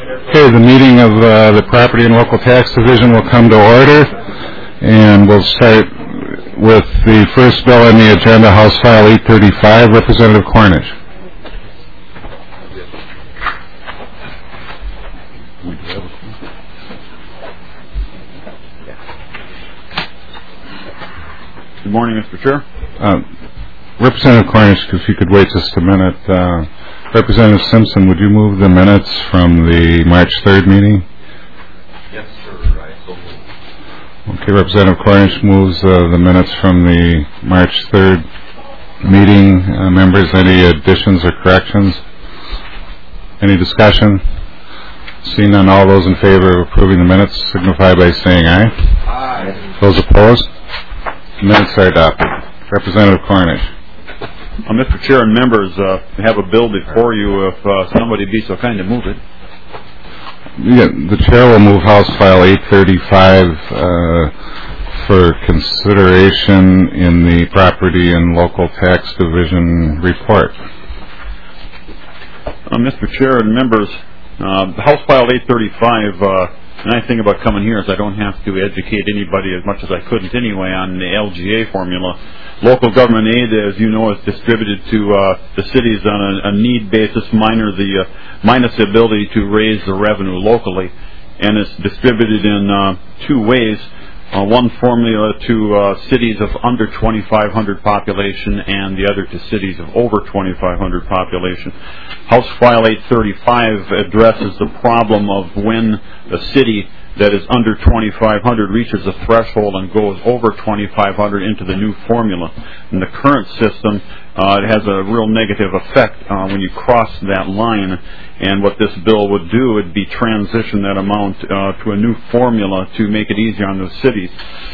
Okay, the meeting of the Property and Local Tax Division will come to order, and we'll start with the first bill on the agenda, House File 835, Representative Cornish. Good morning, Mr. Chair. Representative Cornish, if you could wait just a minute. Representative Simpson, would you move the minutes from the March 3rd meeting? Yes, sir. I so move. Okay, Representative Cornish moves the minutes from the March 3rd meeting. Members, any additions or corrections? Any discussion? Seeing none, all those in favor of approving the minutes signify by saying aye. Aye. Those opposed? The minutes are adopted. Representative Cornish. Mr. Chair and members, have a bill before you if somebody be so kind to move it. Yeah, the chair will move House File 835 for consideration in the Property and Local Tax Division report. Mr. Chair and members, House File 835, the nice thing about coming here is I don't have to educate anybody as much as I couldn't anyway on the LGA formula. Local government aid, as you know, is distributed to the cities on a need basis, minus the ability to raise the revenue locally, and it's distributed in two ways. One formula to cities of under 2,500 population, and the other to cities of over 2,500 population. House File 835 addresses the problem of when a city that is under 2,500 reaches a threshold and goes over 2,500 into the new formula. In the current system, it has a real negative effect when you cross that line, and what this bill would do would be transition that amount to a new formula to make it easier on those cities.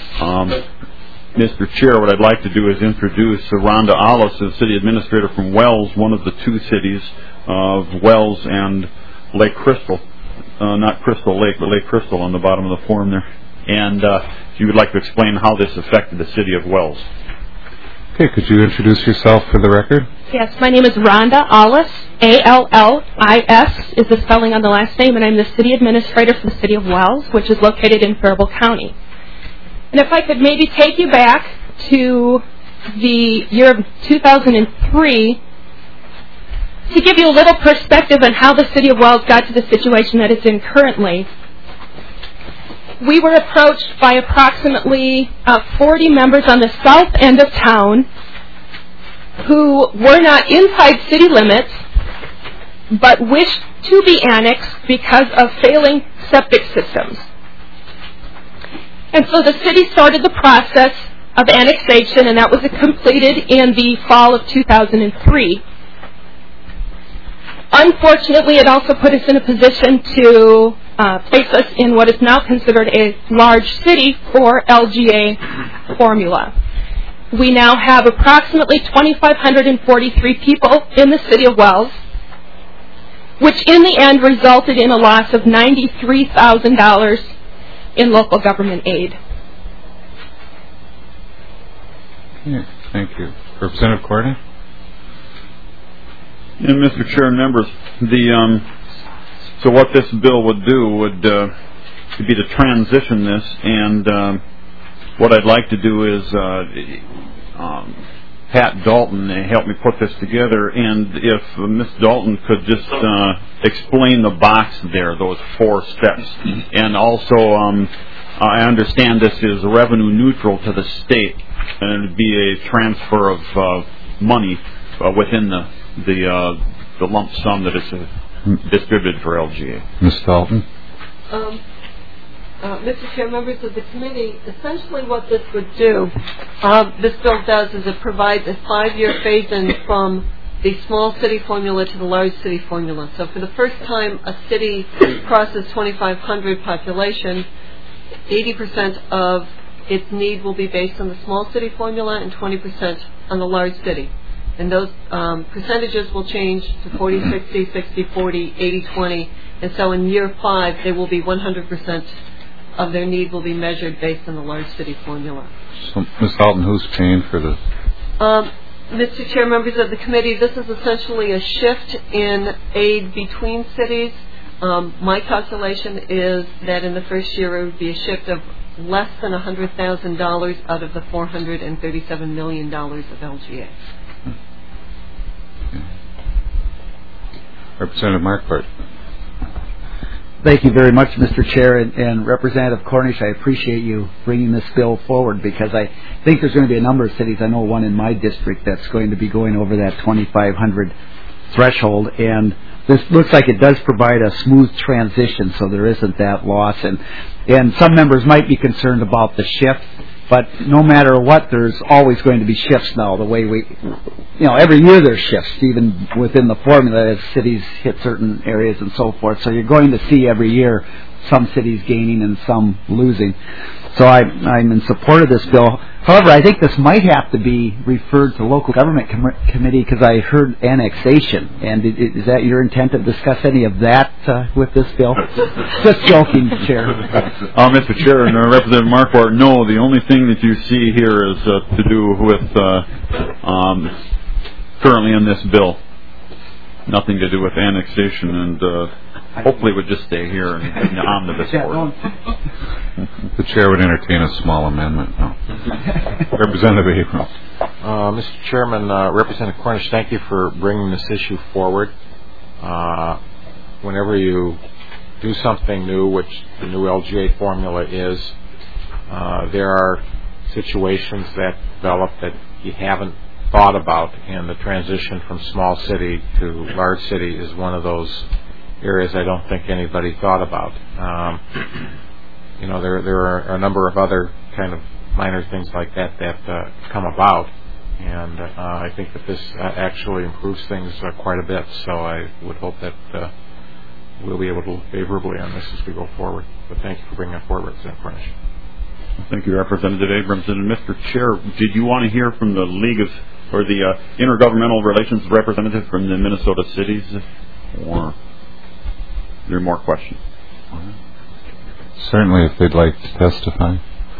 Mr. Chair, what I'd like to do is introduce Rhonda Ollis, the city administrator from Wells, one of the two cities of Wells and Lake Crystal. Not Crystal Lake, but Lake Crystal on the bottom of the form there. And if you would like to explain how this affected the city of Wells. Okay, could you introduce yourself for the record? Yes, my name is Rhonda Ollis. A-L-L-I-S is the spelling on the last name, and I'm the city administrator for the city of Wells, which is located in Faribault County. And if I could maybe take you back to the year of 2003 to give you a little perspective on how the city of Wells got to the situation that it's in currently. We were approached by approximately 40 members on the south end of town who were not inside city limits but wished to be annexed because of failing septic systems. And so the city started the process of annexation, and that was completed in the fall of 2003. Unfortunately, it also put us in a position to place us in what is now considered a large city for LGA formula. We now have approximately 2,543 people in the city of Wells, which in the end resulted in a loss of $93,000 in local government aid. Yeah, thank you. Representative Cornish? And Mr. Chair and members, so what this bill would do would be to transition this, and what I'd like to do is Pat Dalton helped me put this together, and if Ms. Dalton could just explain the box there, those 4 steps, and also I understand this is revenue neutral to the state, and it would be a transfer of money within the lump sum that is distributed for LGA. Ms. Dalton? Mr. Chair, members of the committee, essentially what this would do, this bill does is it provides a 5-year phase-in from the small city formula to the large city formula. So for the first time a city crosses 2,500 population, 80% of its need will be based on the small city formula and 20% on the large city. And those percentages will change to 40-60, 60-40, 80-20. And so in year 5, they will be 100% of their need will be measured based on the large city formula. So, Ms. Dalton, who's paying for this? Mr. Chair, members of the committee, this is essentially a shift in aid between cities. My calculation is that in the first year it would be a shift of less than $100,000 out of the $437 million of LGA. Representative Marquardt. Thank you very much, Mr. Chair, and Representative Cornish. I appreciate you bringing this bill forward because I think there's going to be a number of cities. I know one in my district that's going to be going over that 2,500 threshold, and this looks like it does provide a smooth transition, so there isn't that loss. And some members might be concerned about the shift, but no matter what, there's always going to be shifts now. The way every year there's shifts, even within the formula as cities hit certain areas and so forth. So you're going to see every year some cities gaining and some losing. So I'm in support of this bill. However, I think this might have to be referred to local government committee because I heard annexation. And is that your intent to discuss any of that with this bill? Just joking, Chair. Mr. Chair and Representative Marquardt, no, the only thing that you see here is to do with currently in this bill. Nothing to do with annexation, and hopefully it would just stay here in the omnibus order. The Chair would entertain a small amendment. No. Representative Abrams. Mr. Chairman, Representative Cornish, thank you for bringing this issue forward. Whenever you do something new, which the new LGA formula is, there are situations that develop that you haven't thought about, and the transition from small city to large city is one of those areas I don't think anybody thought about. There are a number of other kind of minor things like that come about, and I think that this actually improves things quite a bit. So I would hope that we'll be able to look favorably on this as we go forward. But thank you for bringing it forward, Representative Cornish. Thank you, Representative Abrams. And Mr. Chair, did you want to hear from the the Intergovernmental Relations representative from the Minnesota cities, or are there more questions? Certainly, if they'd like to testify.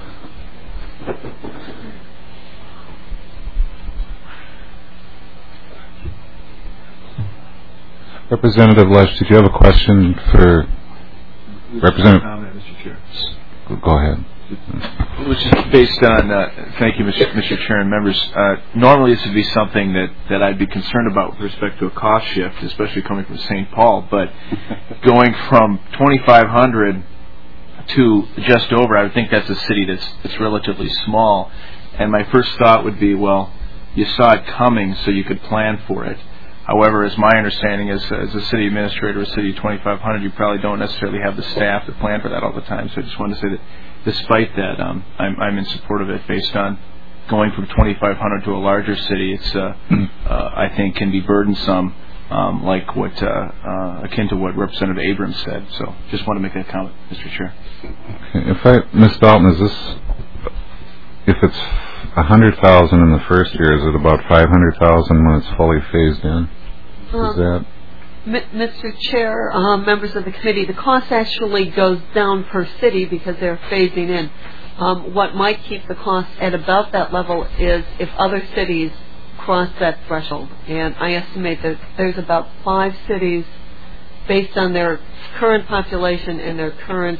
Representative Lesh, did you have a question for Representative? Mr. Chair. Go ahead. Which is based on, thank you, Mr. Chair and members. Normally this would be something that I'd be concerned about with respect to a cost shift, especially coming from St. Paul, but going from 2,500 to just over, I would think that's a city that's relatively small. And my first thought would be, well, you saw it coming so you could plan for it. However, as my understanding is, as a city administrator, a city of 2,500, you probably don't necessarily have the staff to plan for that all the time. So I just wanted to say that despite that, I'm in support of it based on going from 2,500 to a larger city. It's, I think, can be burdensome, like what akin to what Representative Abrams said. So just want to make that comment, Mr. Chair. Okay. Ms. Dalton, if it's 100,000 in the first year, is it about 500,000 when it's fully phased in? Is that? Mr. Chair, members of the committee, the cost actually goes down per city because they're phasing in. What might keep the cost at about that level is if other cities cross that threshold. And I estimate that there's about 5 cities, based on their current population and their current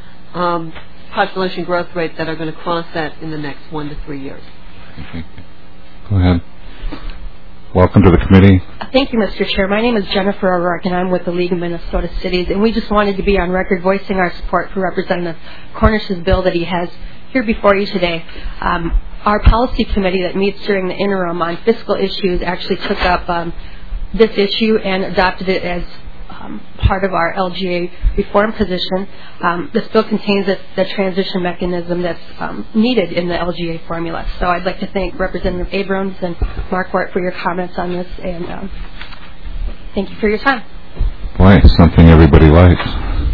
population growth rate, that are going to cross that in the next 1 to 3 years. Okay. Go ahead. Welcome to the committee. Thank you, Mr. Chair. My name is Jennifer O'Rourke, and I'm with the League of Minnesota Cities. And we just wanted to be on record voicing our support for Representative Cornish's bill that he has here before you today. Our policy committee that meets during the interim on fiscal issues actually took up this issue and adopted it as part of our LGA reform position. This bill contains the transition mechanism that's needed in the LGA formula. So I'd like to thank Representative Abrams and Marquardt for your comments on this, and thank you for your time. Boy, something everybody likes.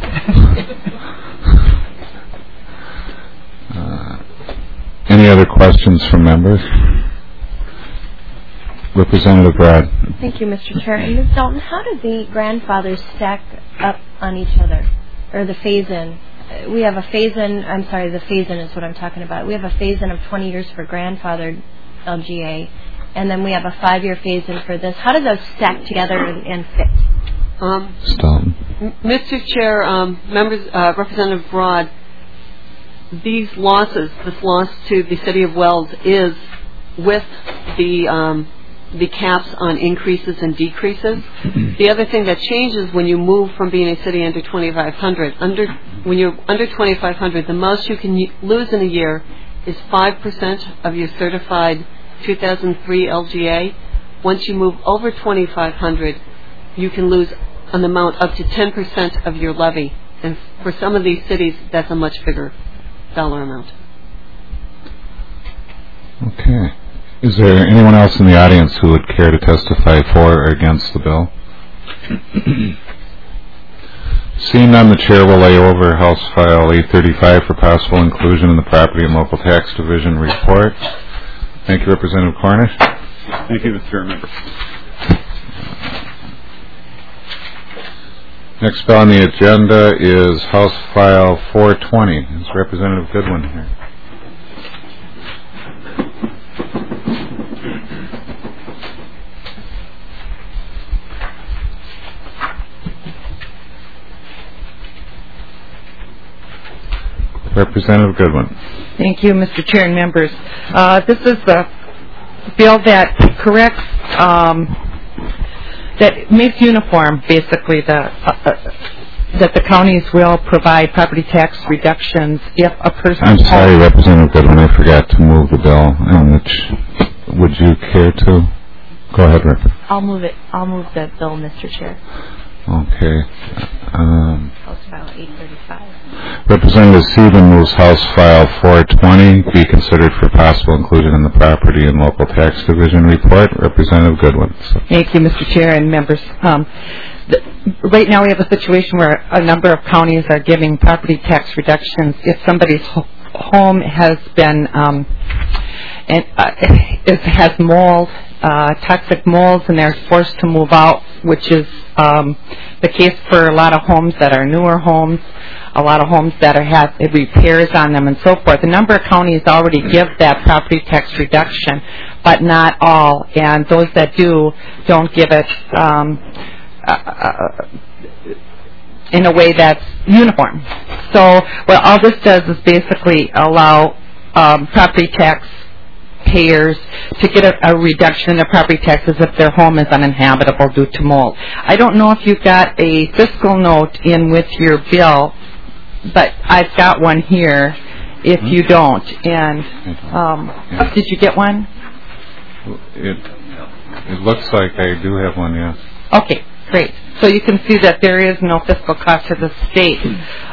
Any other questions from members? Representative Brad. Thank you, Mr. Chair. And Ms. Dalton, how do the grandfathers stack up on each other, or the phase-in? We have a phase-in, the phase-in is what I'm talking about. We have a phase-in of 20 years for grandfathered LGA, and then we have a 5-year phase-in for this. How do those stack together and fit? Mr. Chair, members, Representative Broad, these losses, this loss to the City of Wells is with the caps on increases and decreases. The other thing that changes when you move from being a city under 2,500, when you're under 2,500, the most you can lose in a year is 5% of your certified 2003 LGA. Once you move over 2,500, you can lose an amount up to 10% of your levy. And for some of these cities, that's a much bigger dollar amount. Okay. Is there anyone else in the audience who would care to testify for or against the bill? Seeing none, the chair will lay over House File 835 for possible inclusion in the Property and Local Tax Division report. Thank you, Representative Cornish. Thank you, Mr. Chairman. Next bill on the agenda is House File 420. Is Representative Goodwin here? Representative Goodwin. Thank you, Mr. Chair and members. This is a bill that corrects, that makes uniform, basically, that the counties will provide property tax reductions if a person... I'm sorry, Representative Goodwin, I forgot to move the bill. Would you care to? Go ahead, Rep. I'll move it. I'll move that bill, Mr. Chair. Okay. House File 835. Representative Sieben moves House File 420 be considered for possible inclusion in the Property and Local Tax Division report. Representative Goodwin. Thank you, Mr. Chair and members. Right now we have a situation where a number of counties are giving property tax reductions if somebody's home has been has mold, toxic molds, and they're forced to move out, which is the case for a lot of homes that are newer homes, a lot of homes that have repairs on them and so forth. A number of counties already give that property tax reduction, but not all, and those that do don't give it in a way that's uniform. So what all this does is basically allow property tax payers to get a reduction in their property taxes if their home is uninhabitable due to mold. I don't know if you've got a fiscal note in with your bill, but I've got one here if you don't. And did you get one? It looks like I do have one, yes. Okay, great. So you can see that there is no fiscal cost to the state.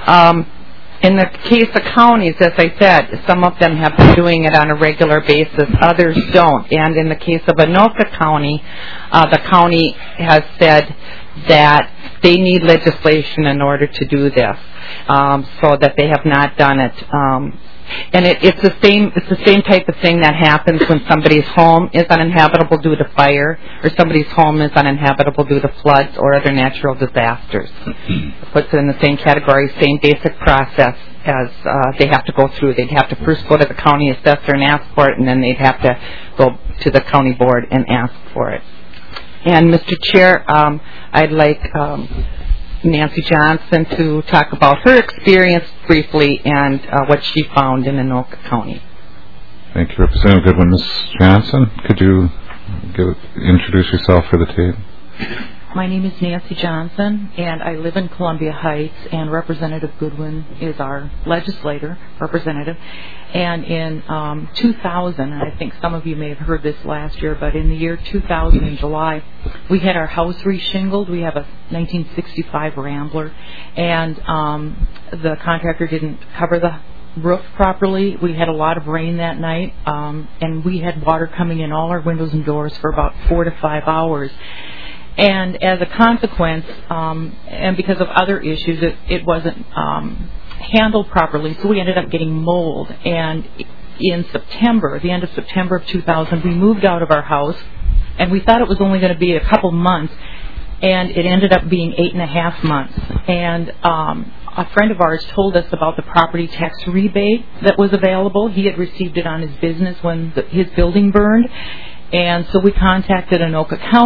In the case of counties, as I said, some of them have been doing it on a regular basis, others don't. And in the case of Anoka County, the county has said that they need legislation in order to do this, so that they have not done it. And it's the same type of thing that happens when somebody's home is uninhabitable due to fire, or somebody's home is uninhabitable due to floods or other natural disasters. It puts it in the same category, same basic process as they have to go through. They'd have to first go to the county assessor and ask for it, and then they'd have to go to the county board and ask for it. And Mr. Chair, I'd like Nancy Johnson to talk about her experience briefly and what she found in Anoka County. Thank you, Representative Goodwin. Ms. Johnson, could you introduce yourself for the tape? My name is Nancy Johnson, and I live in Columbia Heights, and Representative Goodwin is our representative. And in 2000, and I think some of you may have heard this last year, but in the year 2000 in July, we had our house reshingled. We have a 1965 Rambler, and the contractor didn't cover the roof properly. We had a lot of rain that night, and we had water coming in all our windows and doors for about 4 to 5 hours. And as a consequence, and because of other issues, it wasn't handled properly, so we ended up getting mold. And in September, the end of September of 2000, we moved out of our house, and we thought it was only going to be a couple months, and it ended up being 8.5 months. And a friend of ours told us about the property tax rebate that was available. He had received it on his business when his building burned. And so we contacted Anoka County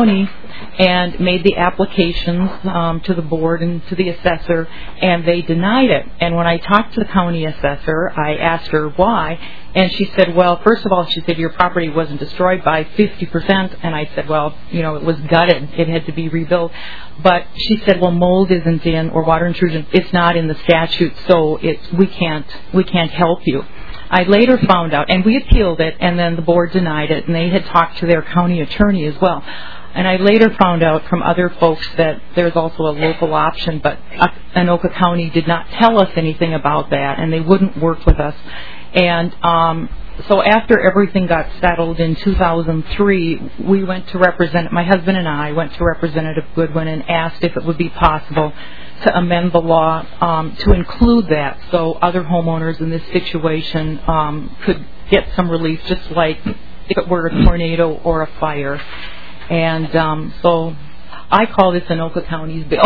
and made the applications to the board and to the assessor, and they denied it. And when I talked to the county assessor, I asked her why, and she said, well, first of all, she said, your property wasn't destroyed by 50%, and I said, well, it was gutted. It had to be rebuilt. But she said, well, mold isn't in, or water intrusion, it's not in the statute, so we can't help you. I later found out, and we appealed it, and then the board denied it, and they had talked to their county attorney as well. And I later found out from other folks that there's also a local option, but Anoka County did not tell us anything about that, and they wouldn't work with us. And so after everything got settled in 2003, we went to my husband and I went to Representative Goodwin and asked if it would be possible to amend the law to include that, so other homeowners in this situation could get some relief, just like if it were a tornado or a fire. And so I call this Anoka County's bill.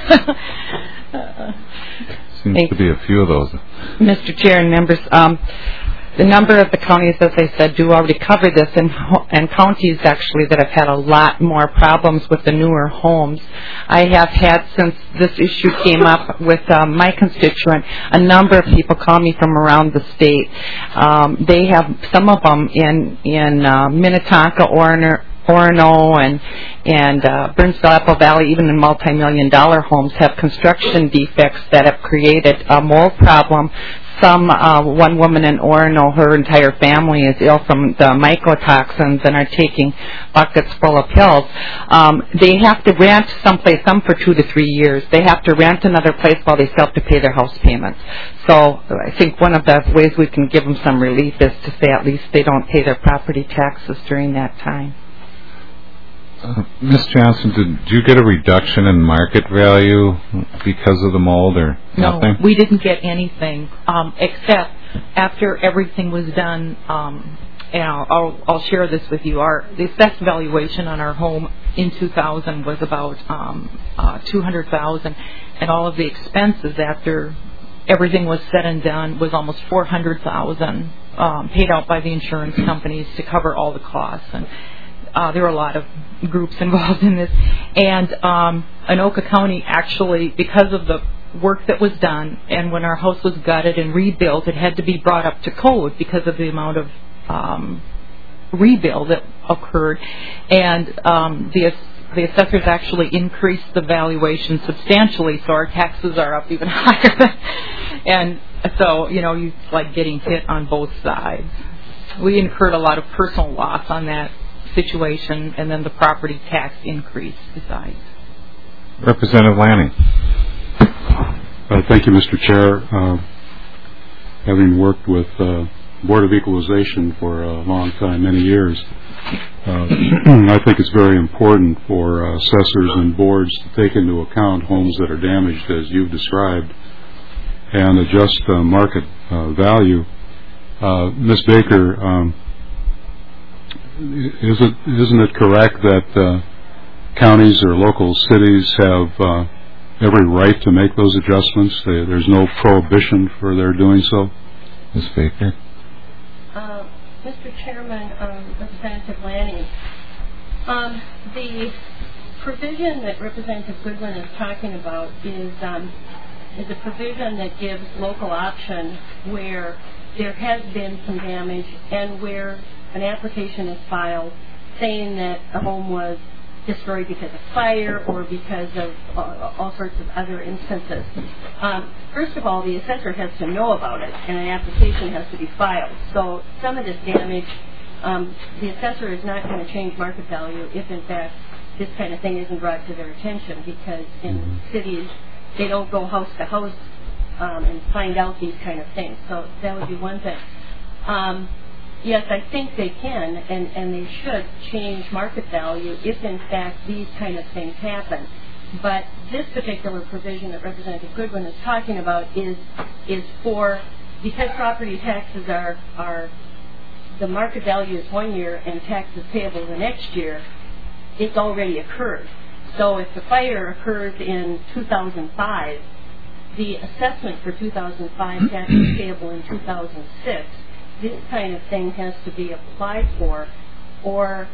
Seems to be a few of those. Mr. Chair and members, the number of the counties, as I said, do already cover this, and counties actually that have had a lot more problems with the newer homes. I have had, since this issue came up with my constituent, a number of people call me from around the state. They have some of them in Minnetonka, Orono, and Burnsville, Apple Valley, even in multi-million-dollar homes, have construction defects that have created a mold problem. One woman in Orono, her entire family is ill from the mycotoxins and are taking buckets full of pills. They have to rent someplace, some for 2 to 3 years. They have to rent another place while they still have to pay their house payments. So I think one of the ways we can give them some relief is to say at least they don't pay their property taxes during that time. Ms. Johnson, did you get a reduction in market value because of the mold or nothing? No, we didn't get anything, except after everything was done, and I'll share this with you. The assessed valuation on our home in 2000 was about $200,000, and all of the expenses after everything was said and done was almost $400,000 paid out by the insurance companies to cover all the costs. And there were a lot of groups involved in this. And Anoka County actually, because of the work that was done, and when our house was gutted and rebuilt, it had to be brought up to code because of the amount of rebuild that occurred. And the assessors actually increased the valuation substantially, so our taxes are up even higher. And so, it's like getting hit on both sides. We incurred a lot of personal loss on that situation, and then the property tax increase besides. Representative Lanning. Thank you, Mr. Chair. Having worked with Board of Equalization for a long time, many years, I think it's very important for assessors and boards to take into account homes that are damaged, as you've described, and adjust market value. Ms. Baker, isn't it correct that counties or local cities have every right to make those adjustments? There's no prohibition for their doing so? Ms. Baker? Mr. Chairman, Representative Lanning, the provision that Representative Goodwin is talking about is a provision that gives local option where there has been some damage and where an application is filed saying that a home was destroyed because of fire or because of all sorts of other instances. First of all, the assessor has to know about it, and an application has to be filed. So some of this damage, the assessor is not going to change market value if, in fact, this kind of thing isn't brought to their attention, because in cities, they don't go house to house and find out these kind of things. So that would be one thing. Yes, I think they can, and they should change market value if, in fact, these kind of things happen. But this particular provision that Representative Goodwin is talking about is for, because property taxes are the market value is 1 year and taxes payable the next year, it's already occurred. So if the fire occurs in 2005, the assessment for 2005 taxes payable in 2006, this kind of thing has to be applied for, or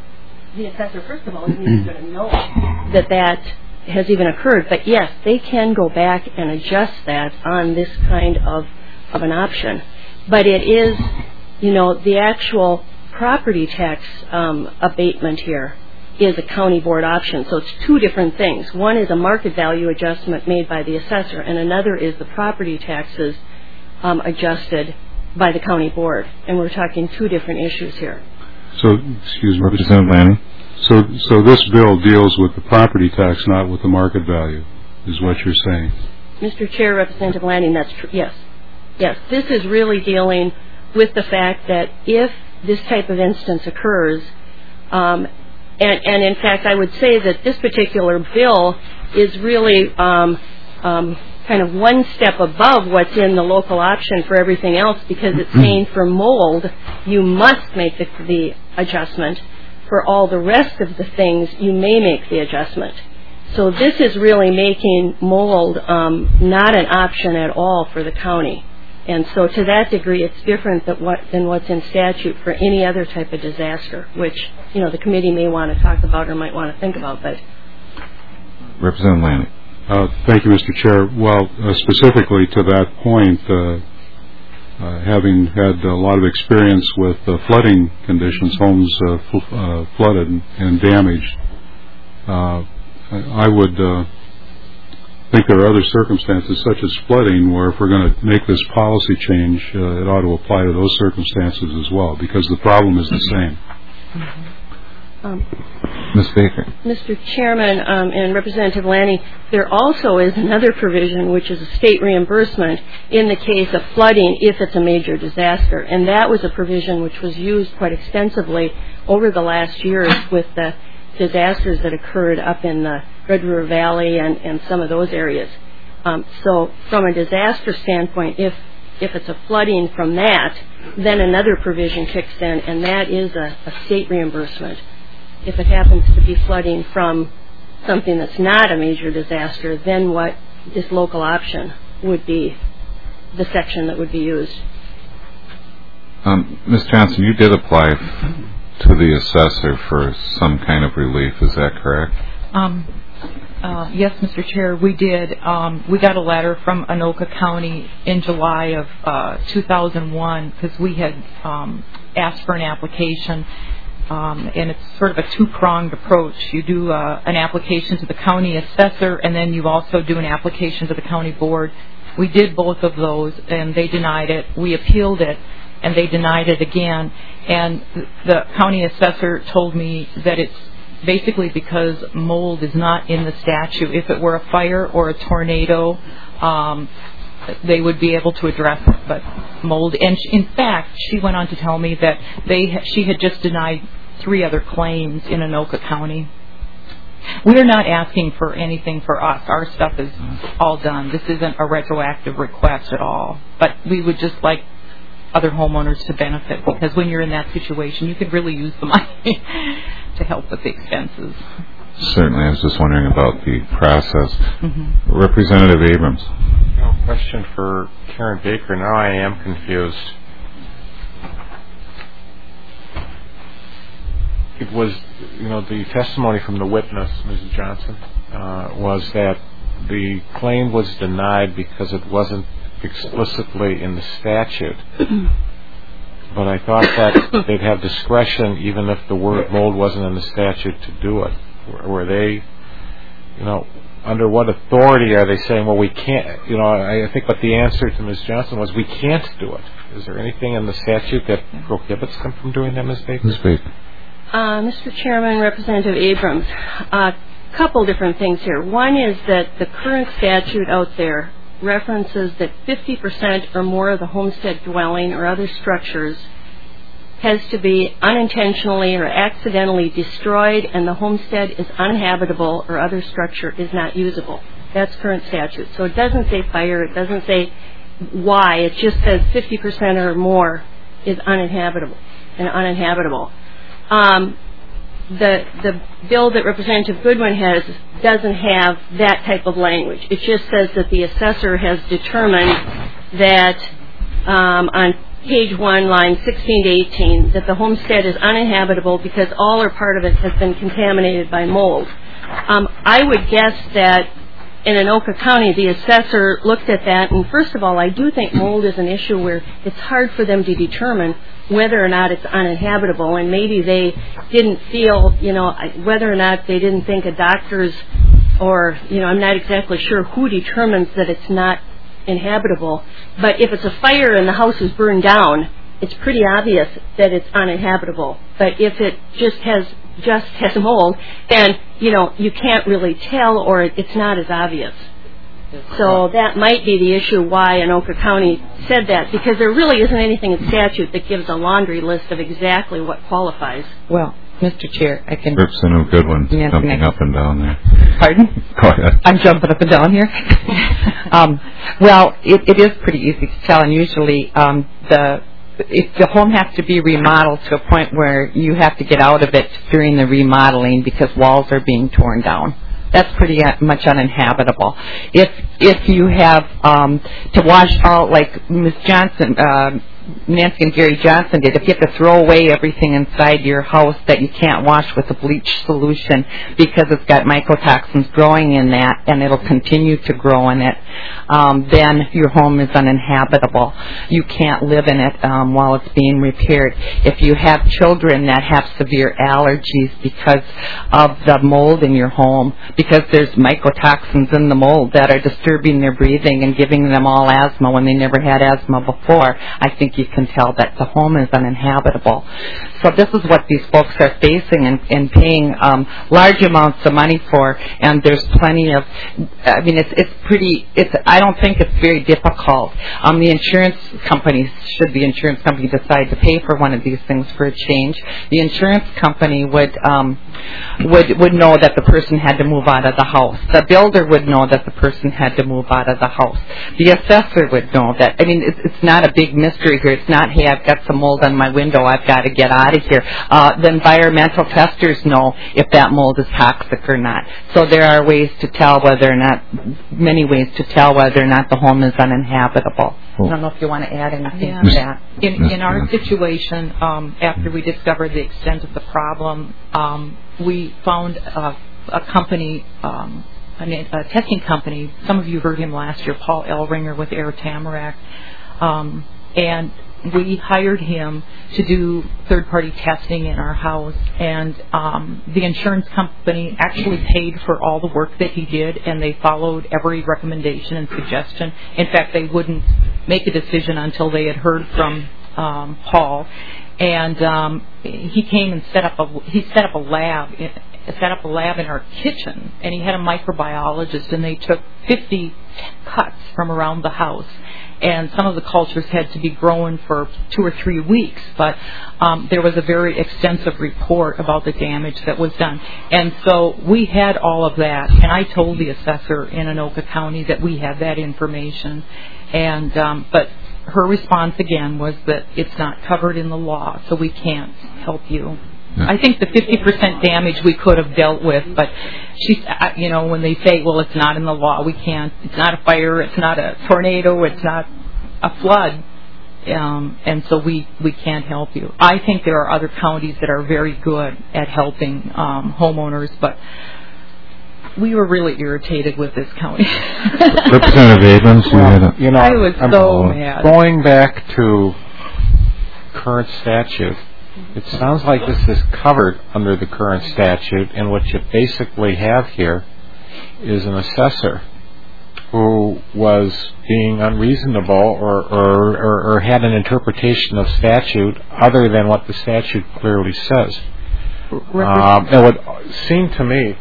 the assessor, first of all, isn't even going to know that has even occurred. But yes, they can go back and adjust that on this kind of an option. But it is, the actual property tax abatement here is a county board option. So it's two different things. One is a market value adjustment made by the assessor, and another is the property taxes adjusted by the county board. And we're talking two different issues here. So, excuse me, Representative Lanning. So this bill deals with the property tax, not with the market value, is what you're saying. Mr. Chair, Representative Lanning, that's true. Yes. Yes. This is really dealing with the fact that if this type of instance occurs, and in fact, I would say that this particular bill is really kind of one step above what's in the local option for everything else, because it's saying for mold, you must make the adjustment. For all the rest of the things, you may make the adjustment. So this is really making mold not an option at all for the county. And so to that degree, it's different than what's in statute for any other type of disaster, which, the committee may want to talk about or might want to think about. But Representative Lanning. Thank you, Mr. Chair. Well, specifically to that point, having had a lot of experience with flooding conditions, homes flooded and damaged, I would think there are other circumstances such as flooding where if we're going to make this policy change, it ought to apply to those circumstances as well, because the problem is the same. Ms. Baker. Mr. Chairman and Representative Lanning, there also is another provision, which is a state reimbursement in the case of flooding if it's a major disaster. And that was a provision which was used quite extensively over the last years with the disasters that occurred up in the Red River Valley and some of those areas. So from a disaster standpoint, if it's a flooding from that, then another provision kicks in, and that is a state reimbursement. If it happens to be flooding from something that's not a major disaster, then what this local option would be the section that would be used. Ms. Johnson, you did apply to the assessor for some kind of relief. Is that correct? Yes, Mr. Chair, we did. We got a letter from Anoka County in July of 2001 because we had asked for an application. And it's sort of a two-pronged approach. You do an application to the county assessor, and then you also do an application to the county board. We did both of those, and they denied it. We appealed it, and they denied it again. And the county assessor told me that it's basically because mold is not in the statute. If it were a fire or a tornado, they would be able to address it, but mold. And in fact, she went on to tell me that she had just denied 3 other claims in Anoka County. We're not asking for anything for us. Our stuff is all done. This isn't a retroactive request at all. But we would just like other homeowners to benefit, because when you're in that situation, you could really use the money to help with the expenses. Certainly. I was just wondering about the process. Mm-hmm. Representative Abrams. Question for Karen Baker. Now I am confused. It was, the testimony from the witness, Mrs. Johnson, was that the claim was denied because it wasn't explicitly in the statute. But I thought that they'd have discretion even if the word mold wasn't in the statute to do it. Were they, under what authority are they saying, well, we can't, I think what the answer to Ms. Johnson was, we can't do it. Is there anything in the statute that prohibits them from doing that, Ms. Baker? Ms. Baker. Mr. Chairman, Representative Abrams, a couple different things here. One is that the current statute out there references that 50% or more of the homestead dwelling or other structures has to be unintentionally or accidentally destroyed, and the homestead is uninhabitable or other structure is not usable. That's current statute. So it doesn't say fire. It doesn't say why. It just says 50% or more is uninhabitable. The bill that Representative Goodwin has doesn't have that type of language. It just says that the assessor has determined that on page 1, lines 16 to 18, that the homestead is uninhabitable because all or part of it has been contaminated by mold. I would guess that in Anoka County, the assessor looked at that, and first of all, I do think mold is an issue where it's hard for them to determine whether or not it's uninhabitable, and maybe they didn't feel, whether or not they didn't think a doctor's, or, I'm not exactly sure who determines that it's not inhabitable, but if it's a fire and the house is burned down, it's pretty obvious that it's uninhabitable. But if it just has mold, then, you can't really tell, or it's not as obvious. So that might be the issue why Anoka County said that, because there really isn't anything in statute that gives a laundry list of exactly what qualifies. Well, Mr. Chair, I can... Representative Goodwin, jumping up and down there. Pardon? Go ahead. I'm jumping up and down here. Well, it is pretty easy to tell, and usually if the home has to be remodeled to a point where you have to get out of it during the remodeling because walls are being torn down, that's pretty much uninhabitable. If you have to wash out, like Ms. Johnson, Nancy and Gary Johnson did, if you have to throw away everything inside your house that you can't wash with a bleach solution because it's got mycotoxins growing in that and it'll continue to grow in it, then your home is uninhabitable. You can't live in it while it's being repaired. If you have children that have severe allergies because of the mold in your home, because there's mycotoxins in the mold that are disturbing their breathing and giving them all asthma when they never had asthma before, I think you can tell that the home is uninhabitable. So this is what these folks are facing and paying large amounts of money for, and there's plenty of, I don't think it's very difficult. The insurance companies, should the insurance company decide to pay for one of these things for a change, the insurance company would know that the person had to move out of the house. The builder would know that the person had to move out of the house. The assessor would know that. It's not a big mystery here. It's not, hey, I've got some mold on my window, I've got to get out of here. The environmental testers know if that mold is toxic or not. So there are ways to tell many ways to tell whether or not the home is uninhabitable. I don't know if you want to add anything to that. In our situation, after we discovered the extent of the problem, we found a company, a testing company. Some of you heard him last year, Paul Elringer with Air Tamarack, and we hired him to do third-party testing in our house, and the insurance company actually paid for all the work that he did, and they followed every recommendation and suggestion. In fact, they wouldn't make a decision until they had heard from Paul, and he came and set up a lab in our kitchen, and he had a microbiologist, and they took 50 cuts from around the house. And some of the cultures had to be grown for 2 or 3 weeks, but there was a very extensive report about the damage that was done. And so we had all of that, and I told the assessor in Anoka County that we had that information. And but her response again was that it's not covered in the law, so we can't help you. I think the 50% damage we could have dealt with, but when they say, well, it's not in the law, we can't. It's not a fire, it's not a tornado, it's not a flood, and so we can't help you. I think there are other counties that are very good at helping homeowners, but we were really irritated with this county. Representative Abrams, I was so mad. Going back to current statute, it sounds like this is covered under the current statute, and what you basically have here is an assessor who was being unreasonable or had an interpretation of statute other than what the statute clearly says. It would seem to me,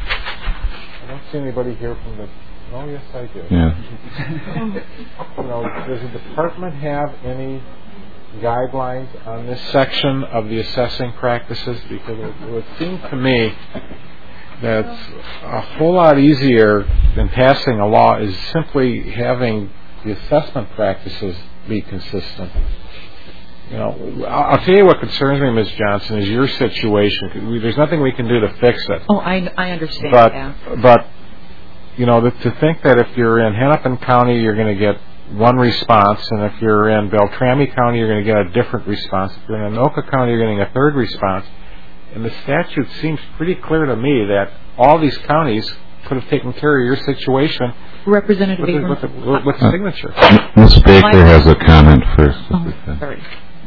I don't see anybody here from the... Oh, yes, I do. Yeah. Does the department have any guidelines on this section of the assessing practices? Because it would seem to me that a whole lot easier than passing a law is simply having the assessment practices be consistent. I'll tell you what concerns me, Ms. Johnson, is your situation. There's nothing we can do to fix it. Oh, I understand that. But to think that if you're in Hennepin County, you're going to get one response, and if you're in Beltrami County, you're going to get a different response. If you're in Anoka County, you're getting a third response. And the statute seems pretty clear to me that all these counties could have taken care of your situation Representative with the signature. Ms. Baker has a comment first. Sorry.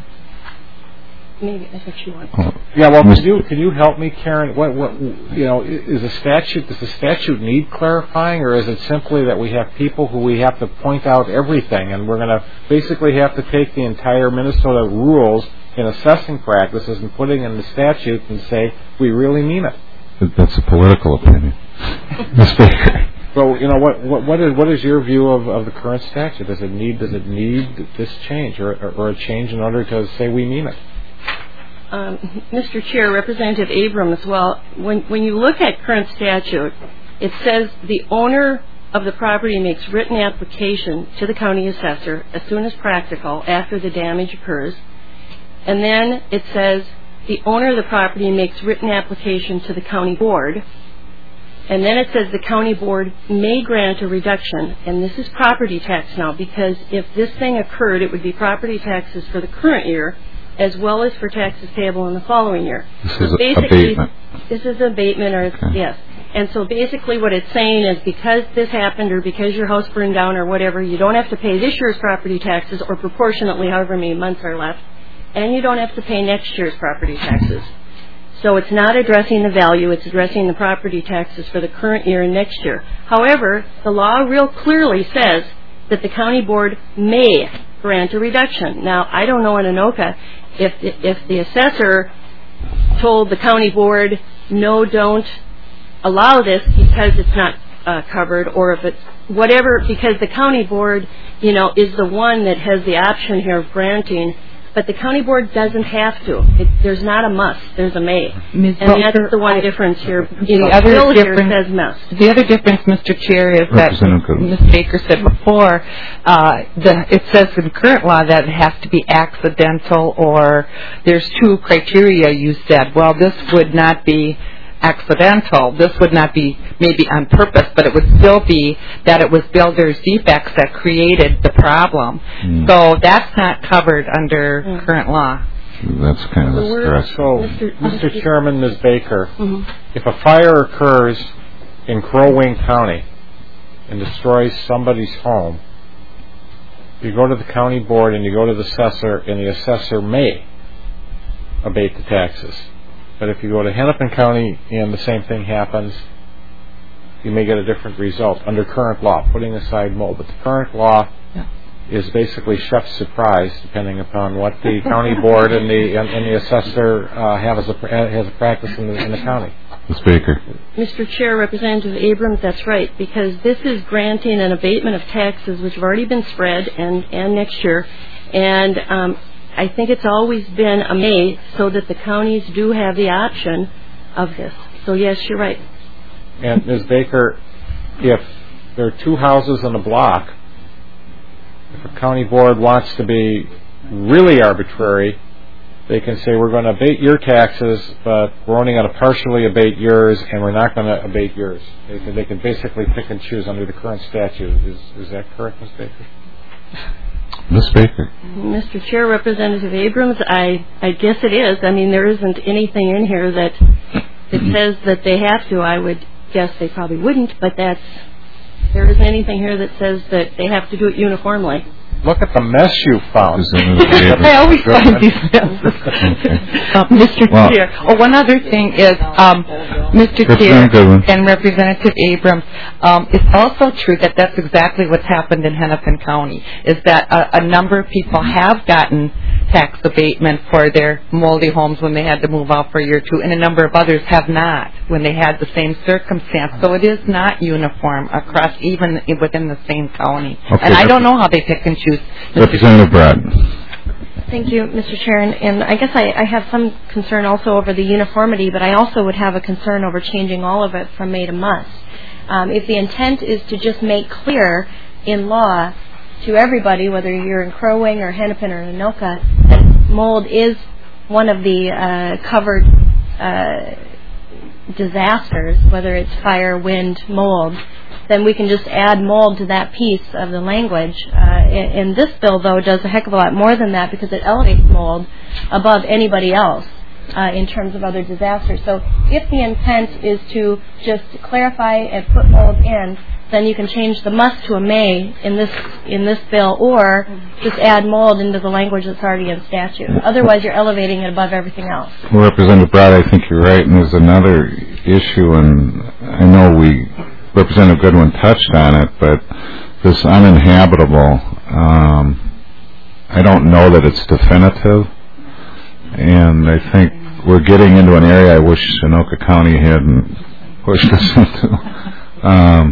Maybe I think she wants. Yeah, well, can you help me, Karen? What does the statute need clarifying, or is it simply that we have people who we have to point out everything, and we're going to basically have to take the entire Minnesota rules in assessing practices and putting in the statute and say we really mean it? That's a political opinion, Ms. Baker. So what is your view of the current statute? Does it need this change or a change in order to say we mean it? Mr. Chair, Representative Abrams, well, when you look at current statute, it says the owner of the property makes written application to the county assessor as soon as practical after the damage occurs. And then it says the owner of the property makes written application to the county board. And then it says the county board may grant a reduction. And this is property tax now, because if this thing occurred, it would be property taxes for the current year as well as for taxes payable in the following year. This is abatement. This is abatement, yes. And so basically what it's saying is because this happened or because your house burned down or whatever, you don't have to pay this year's property taxes or proportionately however many months are left, and you don't have to pay next year's property taxes. So it's not addressing the value, it's addressing the property taxes for the current year and next year. However, the law real clearly says that the county board may grant a reduction. Now, I don't know in Anoka if the assessor told the county board, no, don't allow this because it's not covered, or if it's whatever, because the county board, is the one that has the option here of granting, but the county board doesn't have to. There's not a must. There's a may. And that's the one difference here. The bill here says must. The other difference, Mr. Chair, is that Ms. Baker said before, it says in current law that it has to be accidental, or there's two criteria you said. Well, this would not be accidental. This would not be maybe on purpose, but it would still be that it was builder's defects that created the problem. So that's not covered under current law. That's kind of a stress. So, Mr. Chairman, Ms. Baker, if a fire occurs in Crow Wing County and destroys somebody's home, you go to the county board and you go to the assessor, and the assessor may abate the taxes. But if you go to Hennepin County and the same thing happens, you may get a different result under current law, putting aside mold. But the current law is basically chef's surprise, depending upon what the county board and the assessor have as a practice in the county. Ms. Baker. Mr. Chair, Representative Abrams, that's right, because this is granting an abatement of taxes which have already been spread and next year, and I think it's always been a may, so that the counties do have the option of this. So yes, you're right. And Ms. Baker, if there are two houses in a block, if a county board wants to be really arbitrary, they can say we're going to abate your taxes, but we're only going to partially abate yours, and we're not going to abate yours. They can basically pick and choose under the current statute. Is that correct, Ms. Baker? Ms. Baker. Mr. Chair, Representative Abrams, I guess it is. I mean, there isn't anything in here that says that they have to. I would guess they probably wouldn't, but there isn't anything here that says that they have to do it uniformly. Look at the mess you found. I always find these messes. Mr. Chair. Oh, one other thing is, Mr. Chair and Representative Abrams, it's also true that that's exactly what's happened in Hennepin County, is that a number of people have gotten tax abatement for their moldy homes when they had to move out for a year or two, and a number of others have not when they had the same circumstance. So it is not uniform across, even within the same county. Okay, and I don't know how they pick and choose. Representative Brad. Thank you, Mr. Chair. And I guess I have some concern also over the uniformity, but I also would have a concern over changing all of it from may to must. If the intent is to just make clear in law to everybody, whether you're in Crow Wing or Hennepin or Anoka, that mold is one of the covered disasters, whether it's fire, wind, mold, then we can just add mold to that piece of the language. And this bill, though, does a heck of a lot more than that because it elevates mold above anybody else in terms of other disasters. So if the intent is to just clarify and put mold in, then you can change the must to a may in this bill, or just add mold into the language that's already in statute. Otherwise, you're elevating it above everything else. Well, Representative Broad, I think you're right, and there's another issue, and I know Representative Goodwin touched on it, but this uninhabitable, I don't know that it's definitive, and I think we're getting into an area I wish Anoka County hadn't pushed us into.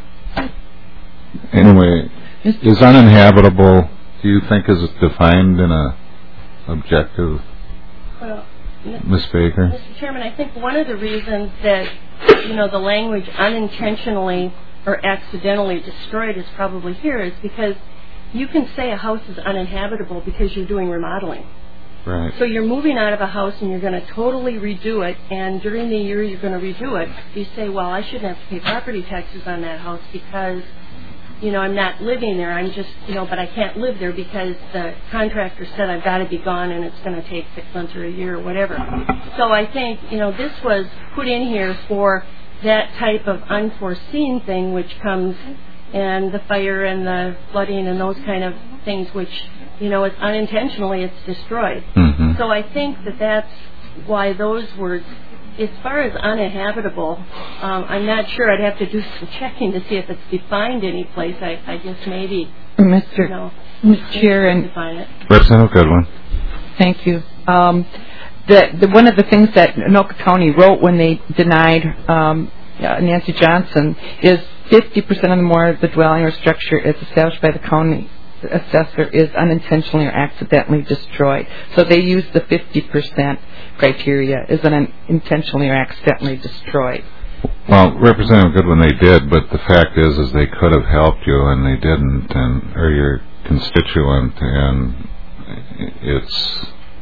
Anyway, is uninhabitable, do you think, is defined in a objective, Well, Ms. Baker? Mr. Chairman, I think one of the reasons that, the language unintentionally or accidentally destroyed is probably here is because you can say a house is uninhabitable because you're doing remodeling. Right. So you're moving out of a house and you're going to totally redo it, and during the year you're going to redo it. You say, well, I shouldn't have to pay property taxes on that house because I'm not living there. I'm just, but I can't live there because the contractor said I've got to be gone and it's going to take 6 months or a year or whatever. So I think, this was put in here for that type of unforeseen thing which comes, and the fire and the flooding and those kind of things which, it's unintentionally it's destroyed. Mm-hmm. So I think that's why those words, as far as uninhabitable, I'm not sure. I'd have to do some checking to see if it's defined any place. I guess maybe. Mr. Chair and define it. Representative Goodwin. Thank you. One of the things that Anoka County wrote when they denied Nancy Johnson is 50% or more of the dwelling or structure is established by the county assessor is unintentionally or accidentally destroyed. So they use the 50% criteria is unintentionally or accidentally destroyed. Well, Representative Goodwin, they did, but the fact is they could have helped you and they didn't, or your constituent, and it's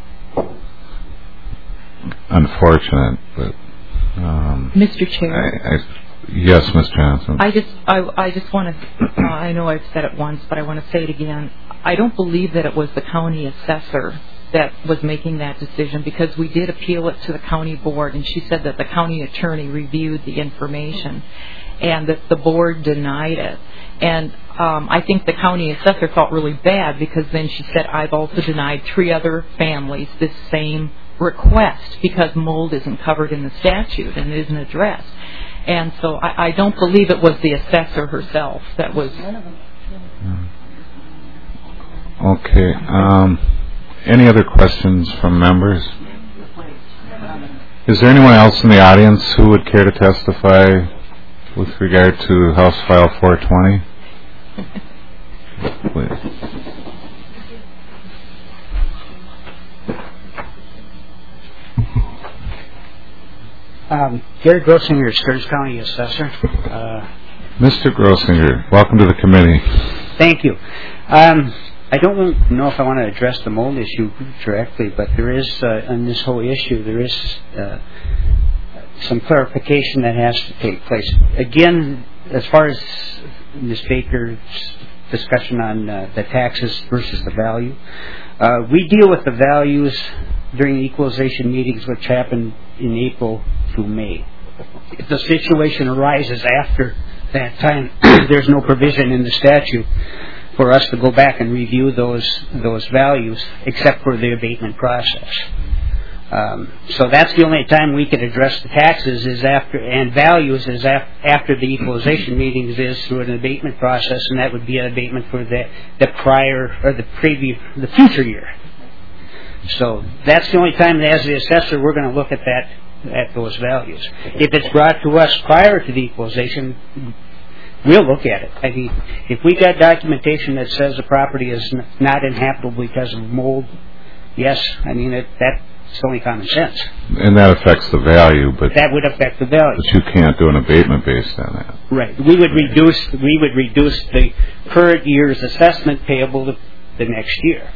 unfortunate. But Mr. Chair. Yes, Ms. Johnson. I just want to. I know I've said it once, but I want to say it again. I don't believe that it was the county assessor that was making that decision, because we did appeal it to the county board, and she said that the county attorney reviewed the information and that the board denied it. And I think the county assessor felt really bad, because then she said, I've also denied 3 other families this same request because mold isn't covered in the statute and isn't addressed. And so I don't believe it was the assessor herself that was. Okay. Any other questions from members? Is there anyone else in the audience who would care to testify with regard to House File 420? Please. Gary Grossinger, Stearns County Assessor. Mr. Grossinger, welcome to the committee. Thank you. I don't know if I want to address the mold issue directly, but there is, on this whole issue, there is some clarification that has to take place. Again, as far as Ms. Baker's discussion on the taxes versus the value, we deal with the values during the equalization meetings, which happen in April through May. If the situation arises after that time, there's no provision in the statute for us to go back and review those values, except for the abatement process. So that's the only time we can address the taxes is after, and values is after the equalization meetings is through an abatement process, and that would be an abatement for the prior or the future year. So that's the only time, as the assessor, we're going to look at those values. If it's brought to us prior to the equalization, we'll look at it. I mean, if we got documentation that says the property is not inhabitable because of mold, yes, I mean that's only common sense. And that affects the value, but that would affect the value. But you can't do an abatement based on that. Right. We would reduce the current year's assessment payable the next year.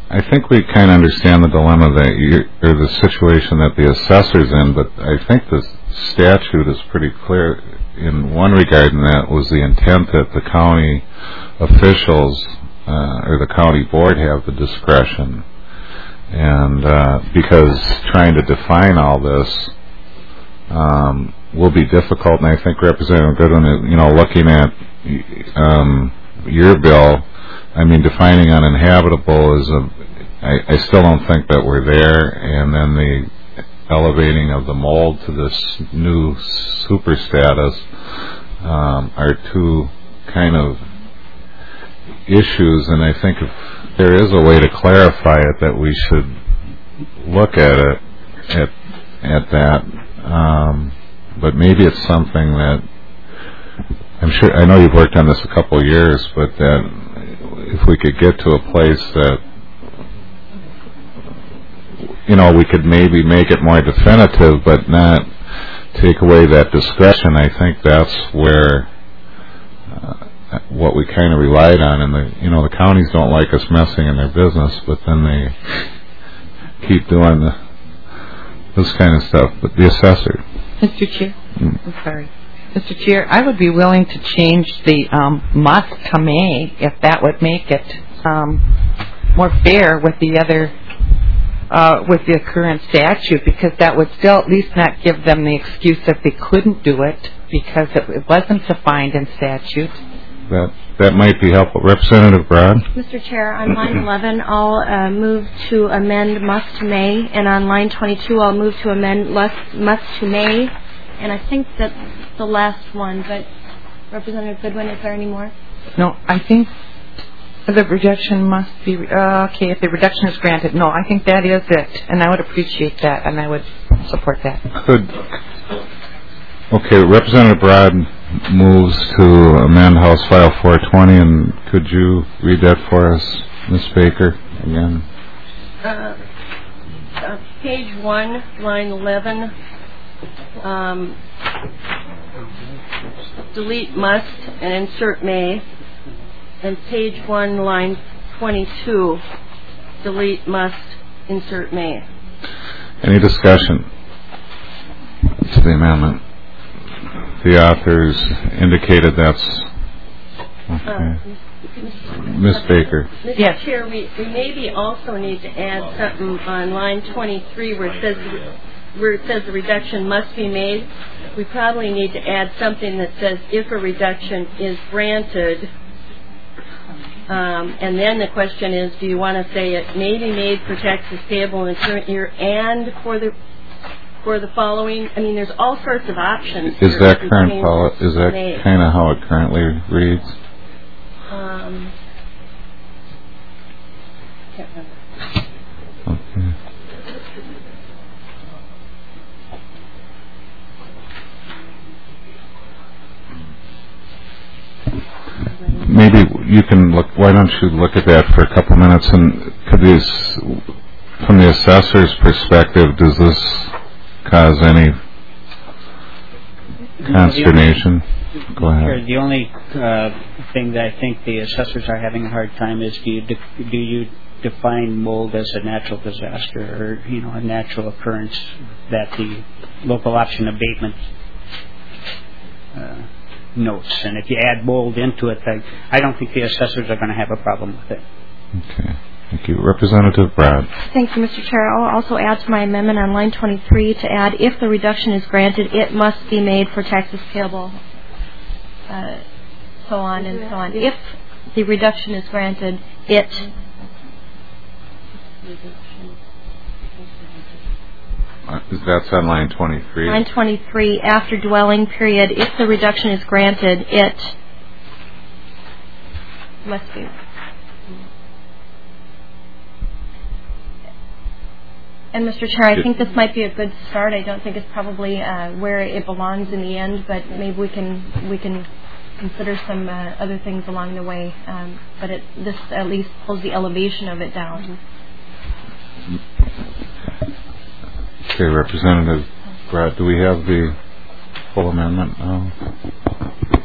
I think we kind of understand the dilemma that or the situation that the assessor's in, but I think the statute is pretty clear in one regard, and that was the intent that the county officials or the county board have the discretion. And because trying to define all this will be difficult, and I think Representative Goodwin, looking at your bill, I mean, defining uninhabitable is I still don't think that we're there, and then the elevating of the mold to this new super status are two kind of issues, and I think if there is a way to clarify it, that we should look at it at that. But maybe it's something that I know you've worked on this a couple of years, but that if we could get to a place that we could maybe make it more definitive, but not take away that discretion. I think that's where what we kind of relied on, and the counties don't like us messing in their business, but then they keep doing this kind of stuff. But the assessor, Mr. Chair, I'm sorry, Mr. Chair, I would be willing to change the must to may if that would make it more fair with the other. With the current statute, because that would still at least not give them the excuse that they couldn't do it because it wasn't defined in statute. That might be helpful. Representative Broad? Mr. Chair, on line 11, I'll move to amend must to may, and on line 22, I'll move to amend must to may, and I think that's the last one, but Representative Goodwin, is there any more? No, I think the reduction must be, okay, if the reduction is granted. No, I think that is it, and I would appreciate that, and I would support that. Okay, Representative Broad moves to amend House File 420, and could you read that for us, Ms. Baker, again? Page 1, line 11, delete must and insert may. And page 1, line 22, delete must, insert may. Any discussion to the amendment? The authors indicated that's okay. Ms. Baker. Mr. Chair, we maybe also need to add something on line 23 where it says the reduction must be made. We probably need to add something that says if a reduction is granted. And then the question is, do you want to say it may be made for taxes payable in the current year and for the following? I mean, there's all sorts of options. Is that kind of how it currently reads? Can't remember. Okay. Maybe you can look. Why don't you look at that for a couple minutes? And could these, from the assessor's perspective, does this cause any consternation? Go ahead. Sure. The only thing that I think the assessors are having a hard time is do you define mold as a natural disaster or a natural occurrence that the local option abatement notes, and if you add mold into it, I don't think the assessors are going to have a problem with it. Okay. Thank you. Representative Brown. Thank you, Mr. Chair. I'll also add to my amendment on line 23 to add, if the reduction is granted, it must be made for taxes payable, so on and so on. If the reduction is granted, That's on line 23. Line 23, after dwelling period, if the reduction is granted, it must be. And Mr. Chair, I think this might be a good start. I don't think it's probably where it belongs in the end, but maybe we can consider some other things along the way. But this at least pulls the elevation of it down. Okay, Representative Brad, do we have the full amendment now?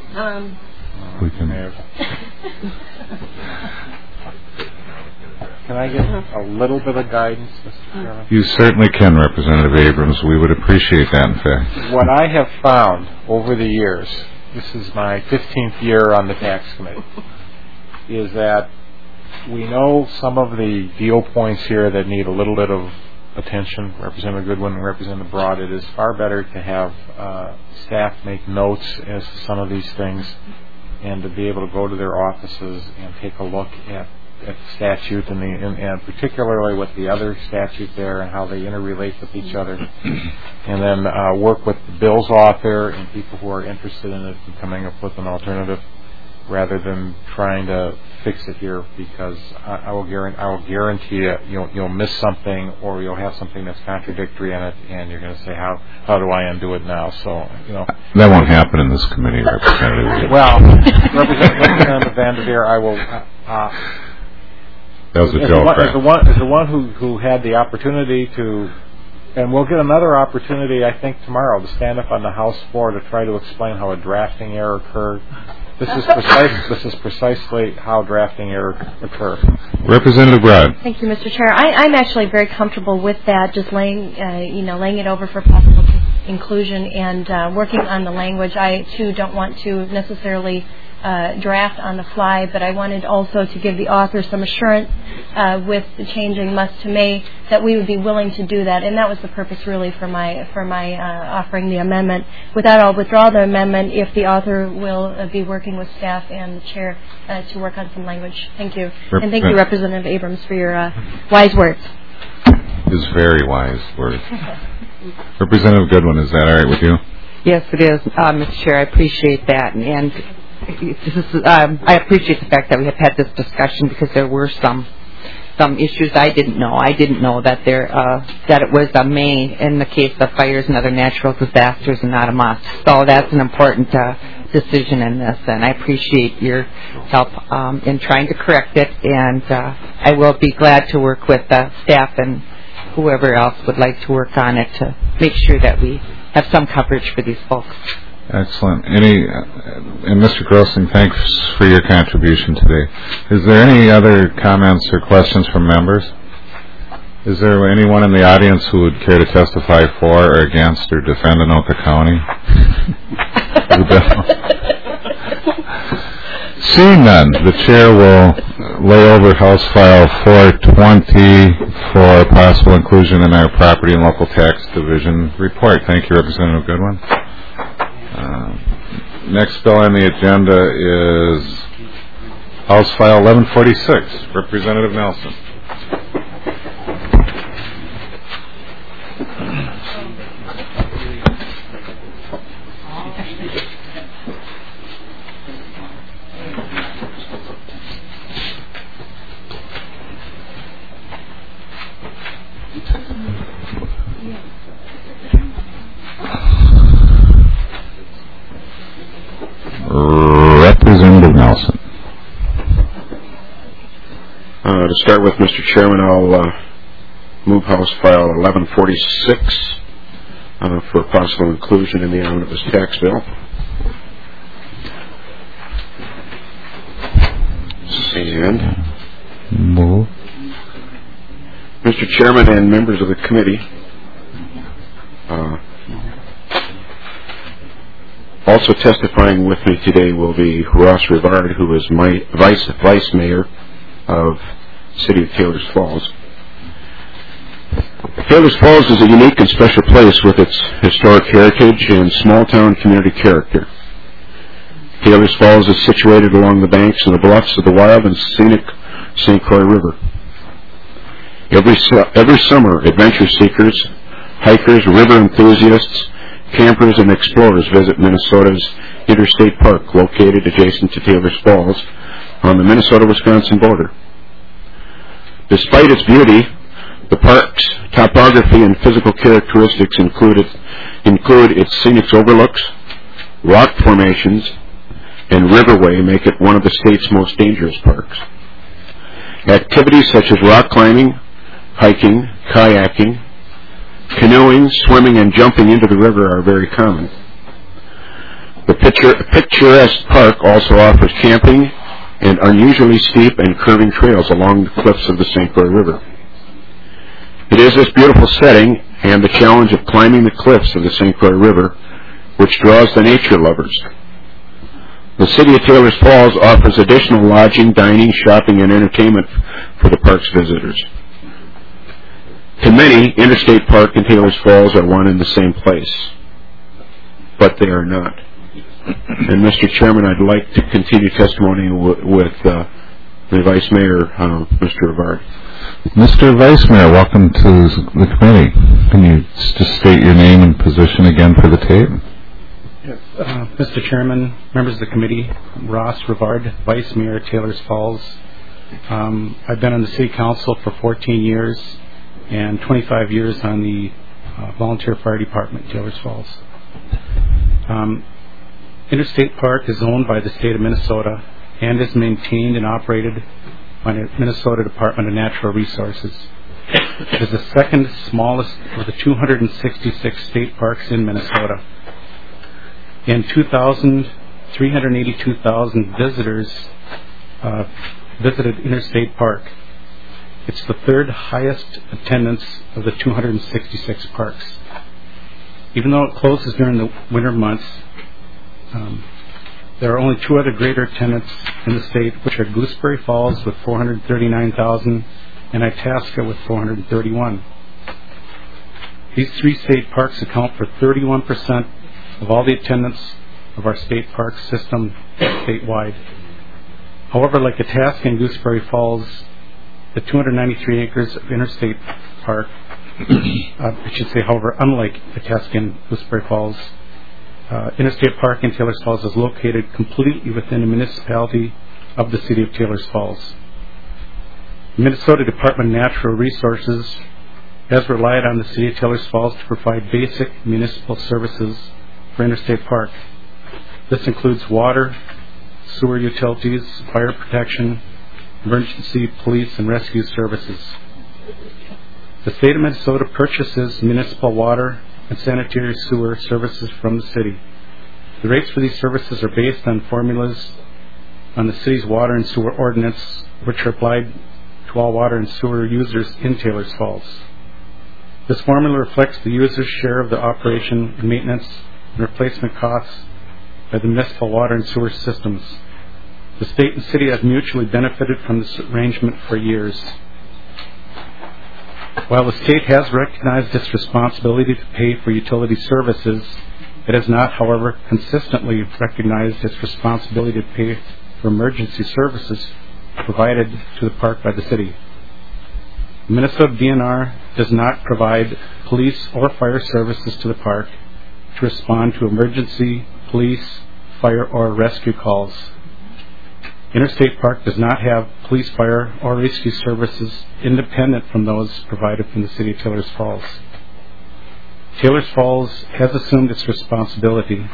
We can. Can I get a little bit of guidance, Mr. Chairman? You certainly can, Representative Abrams. We would appreciate that, in fact. What I have found over the years, this is my 15th year on the tax committee, is that we know some of the deal points here that need a little bit of attention. Representative Goodwin and Representative Broad, it is far better to have staff make notes as to some of these things and to be able to go to their offices and take a look at the statute and particularly with the other statute there and how they interrelate with each other, and then work with the bill's author and people who are interested in it and coming up with an alternative rather than trying to fix it here, because I will guarantee you'll miss something or you'll have something that's contradictory in it, and you're going to say, how do I undo it now? So that won't happen in this committee, Representative. Well, Representative Vanderveer, I will. That was a joke. As the one who had the opportunity to, and we'll get another opportunity, I think, tomorrow to stand up on the House floor to try to explain how a drafting error occurred. This is precisely how drafting error occurred. Representative Broad. Thank you, Mr. Chair. I'm actually very comfortable with that, just laying it over for possible inclusion and working on the language. I too don't want to necessarily draft on the fly, but I wanted also to give the author some assurance with the changing must to may that we would be willing to do that, and that was the purpose really for my offering the amendment. With that, I'll withdraw the amendment if the author will be working with staff and the chair to work on some language. Thank you, and thank you, Representative Abrams, for your wise words. His very wise words. Representative Goodwin, is that all right with you? Yes, it is, Mr. Chair. I appreciate that, and I appreciate the fact that we have had this discussion because there were some issues I didn't know. I didn't know that that it was a may in the case of fires and other natural disasters and not a must. So that's an important decision in this, and I appreciate your help in trying to correct it. And I will be glad to work with staff and whoever else would like to work on it to make sure that we have some coverage for these folks. Excellent. And Mr. Grossing, thanks for your contribution today. Is there any other comments or questions from members? Is there anyone in the audience who would care to testify for or against or defend Anoka County? Seeing none, the chair will lay over House File 420 for possible inclusion in our Property and Local Tax Division report. Thank you, Representative Goodwin. Next bill on the agenda is House File 1146, Representative Nelson. Representative Nelson. To start with, Mr. Chairman, I'll move House File 1146 for possible inclusion in the omnibus tax bill. And move. Mr. Chairman and members of the committee, also testifying with me today will be Ross Rivard, who is my vice mayor of the city of Taylor's Falls. Taylor's Falls is a unique and special place with its historic heritage and small-town community character. Taylor's Falls is situated along the banks and the bluffs of the wild and scenic St. Croix River. Every summer, adventure seekers, hikers, river enthusiasts, campers, and explorers visit Minnesota's Interstate Park, located adjacent to Taylor's Falls on the Minnesota-Wisconsin border. Despite its beauty, the park's topography and physical characteristics include its scenic overlooks, rock formations, and riverway make it one of the state's most dangerous parks. Activities such as rock climbing, hiking, kayaking, canoeing, swimming, and jumping into the river are very common. The picturesque park also offers camping, and unusually steep and curving trails along the cliffs of the St. Croix River. It is this beautiful setting and the challenge of climbing the cliffs of the St. Croix River which draws the nature lovers. The City of Taylor's Falls offers additional lodging, dining, shopping, and entertainment for the park's visitors. To many, Interstate Park and Taylor's Falls are one and the same place, but they are not. And Mr. Chairman, I'd like to continue testimony with the Vice Mayor, Mr. Rivard. Mr. Vice Mayor, welcome to the committee. Can you just state your name and position again for the tape? Yes, Mr. Chairman, members of the committee, Ross Rivard, Vice Mayor, Taylor's Falls. I've been on the City Council for 14 years and 25 years on the Volunteer Fire Department, Taylor's Falls. Interstate Park is owned by the state of Minnesota and is maintained and operated by the Minnesota Department of Natural Resources. It is the second smallest of the 266 state parks in Minnesota. In 2000, 382,000 visitors visited Interstate Park. It's the third highest attendance of the 266 parks. Even though it closes during the winter months, there are only two other greater attendants in the state, which are Gooseberry Falls with 439,000 and Itasca with 431. These three state parks account for 31% of all the attendance of our state park system statewide. However, like Itasca and Gooseberry Falls, the 293 acres of Interstate Park, however, unlike Itasca and Gooseberry Falls, Interstate Park in Taylor's Falls is located completely within the municipality of the City of Taylor's Falls. The Minnesota Department of Natural Resources has relied on the City of Taylor's Falls to provide basic municipal services for Interstate Park. This includes water, sewer utilities, fire protection, emergency police and rescue services. The state of Minnesota purchases municipal water and sanitary sewer services from the city. The rates for these services are based on formulas on the city's water and sewer ordinance, which are applied to all water and sewer users in Taylor's Falls. This formula reflects the user's share of the operation and maintenance and replacement costs by the municipal water and sewer systems. The state and city have mutually benefited from this arrangement for years. While the state has recognized its responsibility to pay for utility services, it has not, however, consistently recognized its responsibility to pay for emergency services provided to the park by the city. The Minnesota DNR does not provide police or fire services to the park to respond to emergency, police, fire, or rescue calls. Interstate Park does not have police, fire, or rescue services independent from those provided from the City of Taylor's Falls. Taylor's Falls has assumed this responsibility.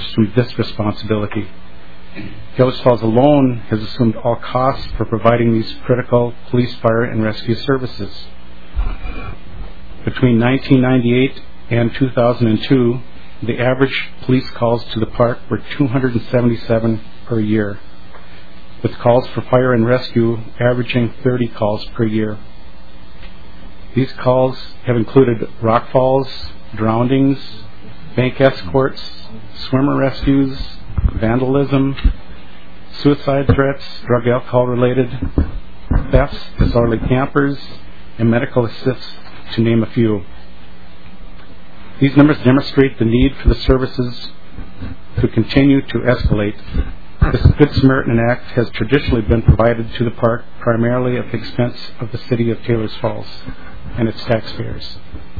Taylor's Falls alone has assumed all costs for providing these critical police, fire, and rescue services. Between 1998 and 2002, the average police calls to the park were 277 per year, with calls for fire and rescue averaging 30 calls per year. These calls have included rock falls, drownings, bank escorts, swimmer rescues, vandalism, suicide threats, drug alcohol related, thefts, disorderly campers, and medical assists, to name a few. These numbers demonstrate the need for the services to continue to escalate. This Good Samaritan Act has traditionally been provided to the park primarily at the expense of the City of Taylor's Falls and its taxpayers.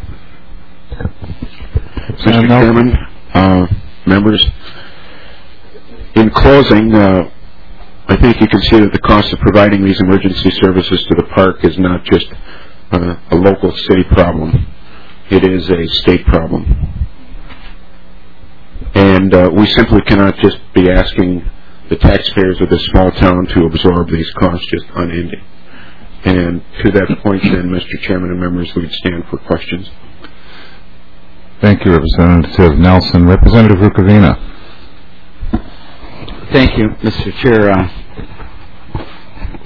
Mr. Chairman, members, in closing, I think you can see that the cost of providing these emergency services to the park is not just a local city problem. It is a state problem. And we simply cannot just be asking the taxpayers of this small town to absorb these costs just unending. And to that point, then, Mr. Chairman and members, we would stand for questions. Thank you, Representative Nelson. Representative Rukavina. Thank you, Mr. Chair.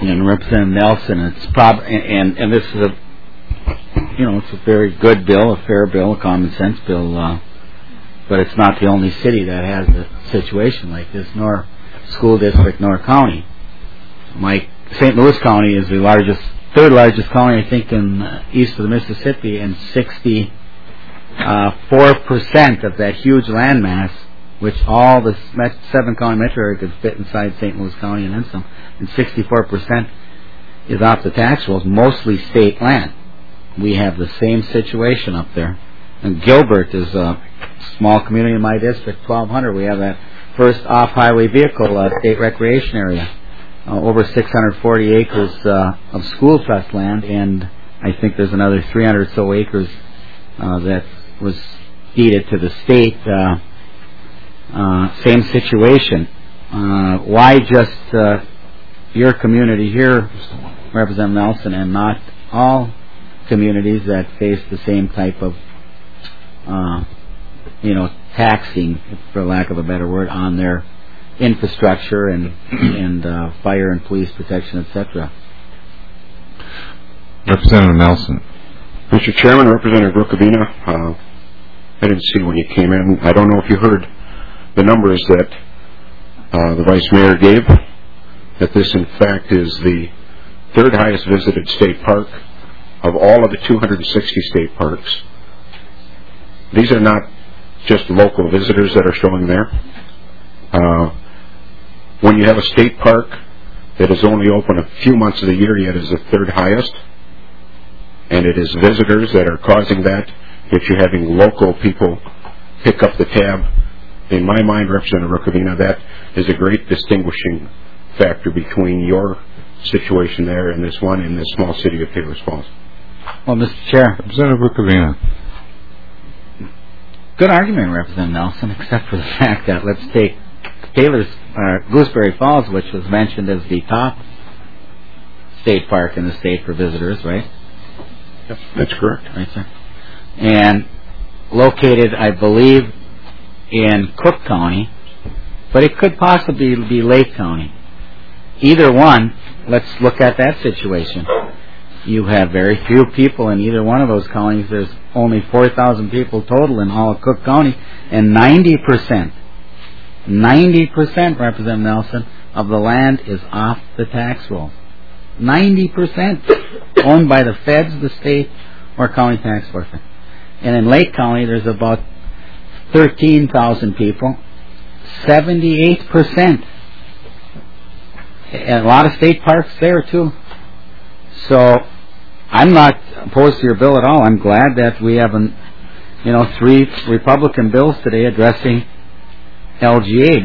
and Representative Nelson. It's and this is it's a very good bill, a fair bill, a common sense bill. But it's not the only city that has a situation like this, nor school district, nor county. St. Louis County is the third largest county, I think, in east of the Mississippi, and 64% of that huge landmass, which all the 7-county metro area could fit inside St. Louis County and then some, and 64% is off the tax rolls, mostly state land. We have the same situation up there. And Gilbert is a small community in my district, 1,200. We have that first off-highway vehicle state recreation area. Over 640 acres of school trust land, and I think there's another 300 or so acres that was deeded to the state. Same situation. Why just your community here, Representative Nelson, and not all communities that face the same type of taxing, for lack of a better word, on their infrastructure and fire and police protection, etc. Representative Nelson. Mr. Chairman, Representative Rukavina, I didn't see when you came in. I don't know if you heard the numbers that the Vice Mayor gave, that this in fact is the third highest visited state park of all of the 260 state parks. These are not just local visitors that are showing there. When you have a state park that is only open a few months of the year, yet is the third highest, and it is visitors that are causing that, yet you're having local people pick up the tab. In my mind, Representative Rukavina, that is a great distinguishing factor between your situation there and this one in this small city of Taylor's Falls. Well, Mr. Chair. Representative Rukavina. Good argument, Representative Nelson, except for the fact that let's take Gooseberry Falls, which was mentioned as the top state park in the state for visitors, right? Yep, that's correct. Right, sir. And located, I believe, in Cook County, but it could possibly be Lake County. Either one, let's look at that situation. You have very few people in either one of those counties. There's only 4,000 people total in all of Cook County, and 90%, Representative Nelson, of the land is off the tax roll. 90% owned by the feds, the state, or county tax force. And in Lake County, there's about 13,000 people, 78%. And a lot of state parks there, too. So I'm not opposed to your bill at all. I'm glad that we have 3 Republican bills today addressing LGA,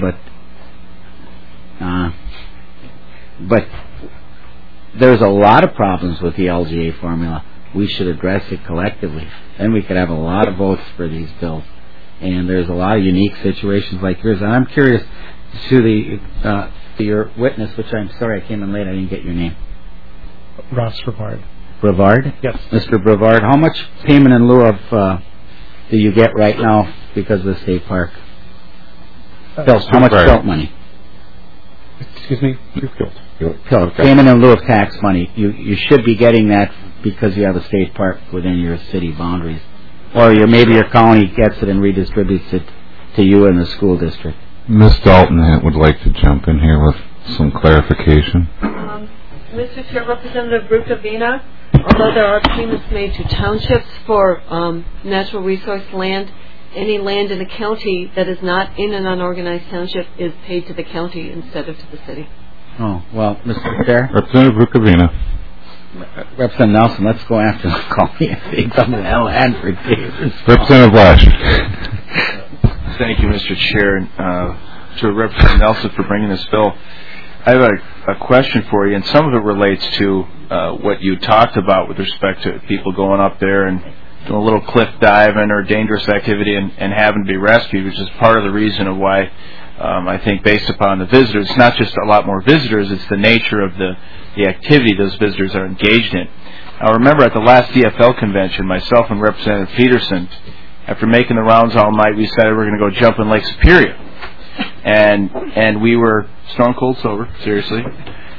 but there's a lot of problems with the LGA formula. We should address it collectively. Then we could have a lot of votes for these bills. And there's a lot of unique situations like yours. And I'm curious to your witness, which I'm sorry I came in late. I didn't get your name. Ross Brevard. Brevard? Yes. Mr. Brevard, how much payment in lieu of do you get right now because of the state park? How much felt money? Excuse me? Payment in lieu of tax money. You should be getting that because you have a state park within your city boundaries. Or maybe your county gets it and redistributes it to you in the school district. Ms. Dalton would like to jump in here with some clarification. Mr. Chair, Representative Rukavina, although there are payments made to townships for natural resource land, any land in the county that is not in an unorganized township is paid to the county instead of to the city. Oh, well, Mr. Chair. Representative Rukavina. Representative Nelson, let's go after the county. Representative Lasher. Thank you, Mr. Chair, to Representative Nelson for bringing this bill. I have a question for you, and some of it relates to what you talked about with respect to people going up there and doing a little cliff diving or dangerous activity and having to be rescued, which is part of the reason of why I think based upon the visitors, it's not just a lot more visitors, it's the nature of the activity those visitors are engaged in. I remember at the last DFL convention, myself and Representative Peterson, after making the rounds all night, we decided we were going to go jump in Lake Superior. And we were stone cold sober, seriously.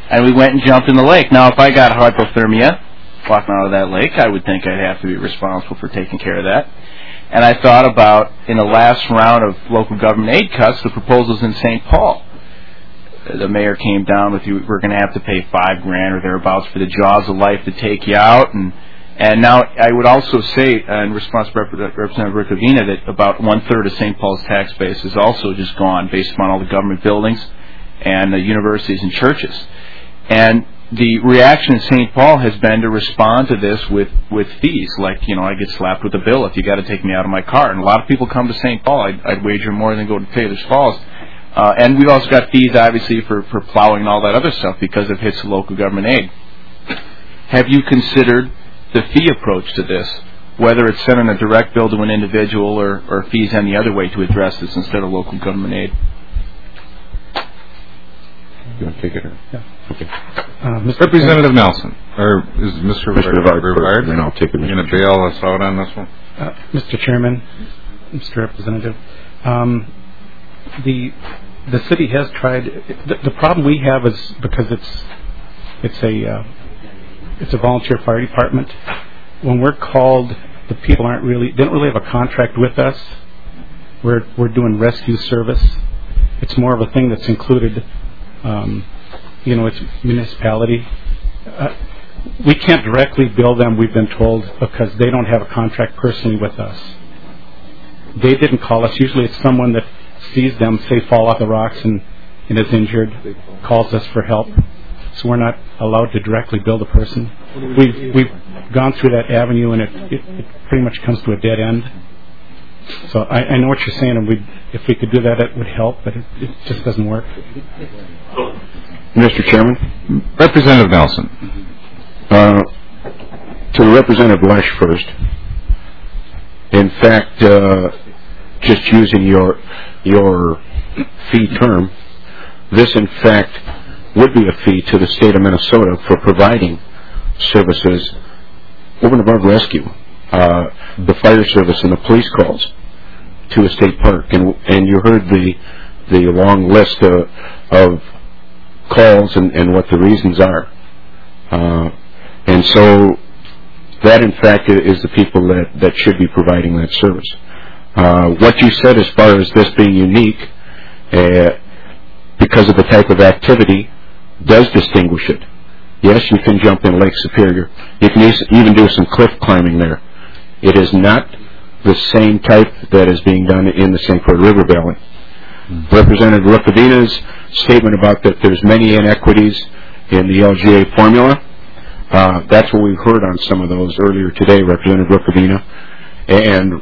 and we went and jumped in the lake. Now, if I got hypothermia walking out of that lake, I would think I'd have to be responsible for taking care of that. And I thought about, in the last round of local government aid cuts, the proposals in St. Paul. The mayor came down with, we're going to have to pay $5,000 or thereabouts for the jaws of life to take you out. And now I would also say, in response to Representative Rukavina, that about 1/3 of St. Paul's tax base is also just gone based upon all the government buildings and the universities and churches. And the reaction in St. Paul has been to respond to this with fees. Like, I get slapped with a bill if you got to take me out of my car. And a lot of people come to St. Paul. I'd wager more than go to Taylor's Falls. And we've also got fees, obviously, for plowing and all that other stuff because it hits local government aid. Have you considered the fee approach to this, whether it's sending a direct bill to an individual or fees any other way to address this instead of local government aid? You want to take it? Yeah. Okay. Representative Nelson, or is Mr. Rivard? And I'll take it. You're going to bail us out on this one? Mr. Chairman, Mr. Representative, the city has tried. The problem we have is because it's a volunteer fire department. When we're called, the people don't really have a contract with us. We're doing rescue service. It's more of a thing that's included. It's municipality. We can't directly bill them, we've been told, because they don't have a contract personally with us. They didn't call us. Usually it's someone that sees them, say, fall off the rocks and is injured, calls us for help. So we're not allowed to directly bill the person. We've gone through that avenue, and it pretty much comes to a dead end. So I know what you're saying, and if we could do that, it would help, but it just doesn't work. Mr. Chairman? Representative Nelson. To Representative Lesh first. In fact, just using your fee term, this in fact would be a fee to the state of Minnesota for providing services over and above rescue, the fire service and the police calls to a state park. And you heard the long list of calls and what the reasons are. And so that in fact is the people that should be providing that service. What you said as far as this being unique, because of the type of activity, does distinguish it. Yes, you can jump in Lake Superior. You can even do some cliff climbing there. It is not the same type that is being done in the St. Croix River Valley. Representative Rukavina's statement about that there's many inequities in the LGA formula, that's what we've heard on some of those earlier today, Representative Rukavina. And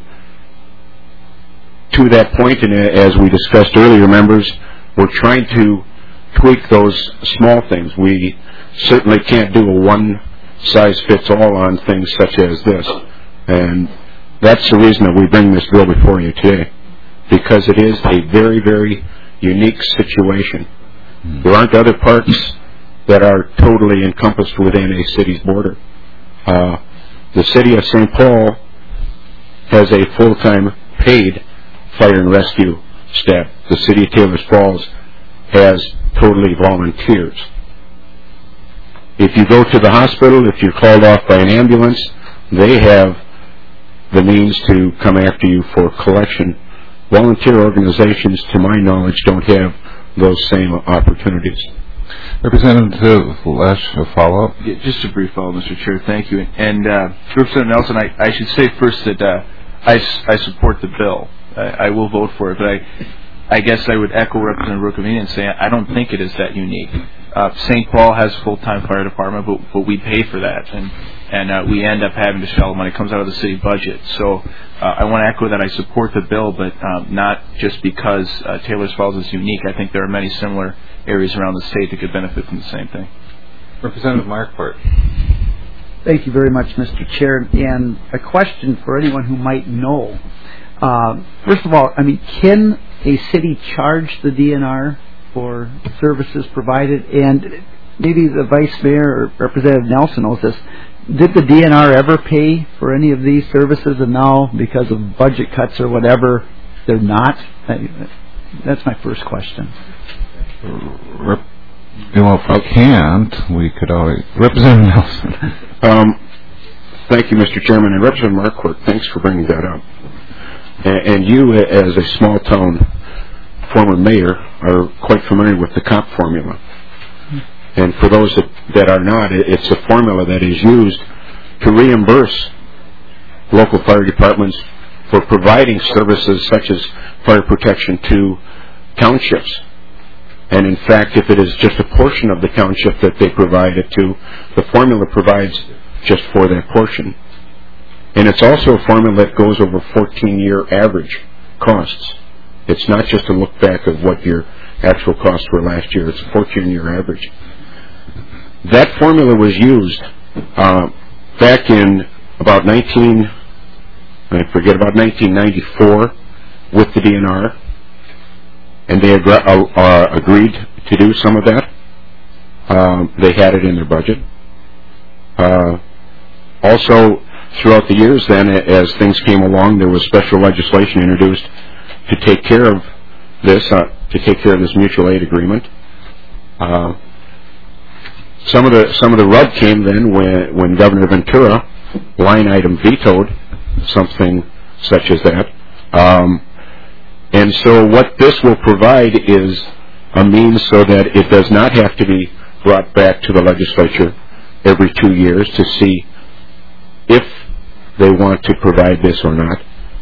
to that point, and as we discussed earlier, members, we're trying to tweak those small things. We certainly can't do a one-size-fits-all on things such as this. And that's the reason that we bring this bill before you today, because it is a very, very unique situation. There aren't other parks that are totally encompassed within a city's border. The city of St. Paul has a full-time paid fire and rescue staff. The city of Taylor's Falls has totally volunteers. If you go to the hospital, if you're called off by an ambulance, they have the means to come after you for collection. Volunteer organizations, to my knowledge, don't have those same opportunities. Representative Lesh, a follow-up? Yeah, just a brief follow-up, Mr. Chair. Thank you. And Representative Nelson, I should say first that I support the bill. I will vote for it, but I guess I would echo Representative Rukavina and say I don't think it is that unique. St. Paul has a full-time fire department, but we pay for that, and we end up having to shell money. It comes out of the city budget. So I want to echo that I support the bill, but not just because Taylor's Falls is unique. I think there are many similar areas around the state that could benefit from the same thing. Representative Marquardt. Thank you very much, Mr. Chair. And a question for anyone who might know. First of all, can a city charge the DNR for services provided? And maybe the Vice Mayor or Representative Nelson knows this. Did the DNR ever pay for any of these services, and now because of budget cuts or whatever, they're not? That's my first question. Well, if we can't, we could always... Representative Nelson. Thank you, Mr. Chairman. And Representative Marquardt, thanks for bringing that up. And you, as a small-town former mayor, are quite familiar with the COP formula. And for those that are not, it's a formula that is used to reimburse local fire departments for providing services such as fire protection to townships. And in fact, if it is just a portion of the township that they provide it to, the formula provides just for that portion. And it's also a formula that goes over 14-year average costs. It's not just a look back of what your actual costs were last year. It's a 14-year average. That formula was used back in about 1994 with the DNR, and they agreed to do some of that. They had it in their budget. Also, throughout the years then, as things came along, there was special legislation introduced to take care of this, mutual aid agreement. Some of the rub came then when Governor Ventura line item vetoed something such as that. And so what this will provide is a means so that it does not have to be brought back to the legislature every 2 years to see if they want to provide this or not.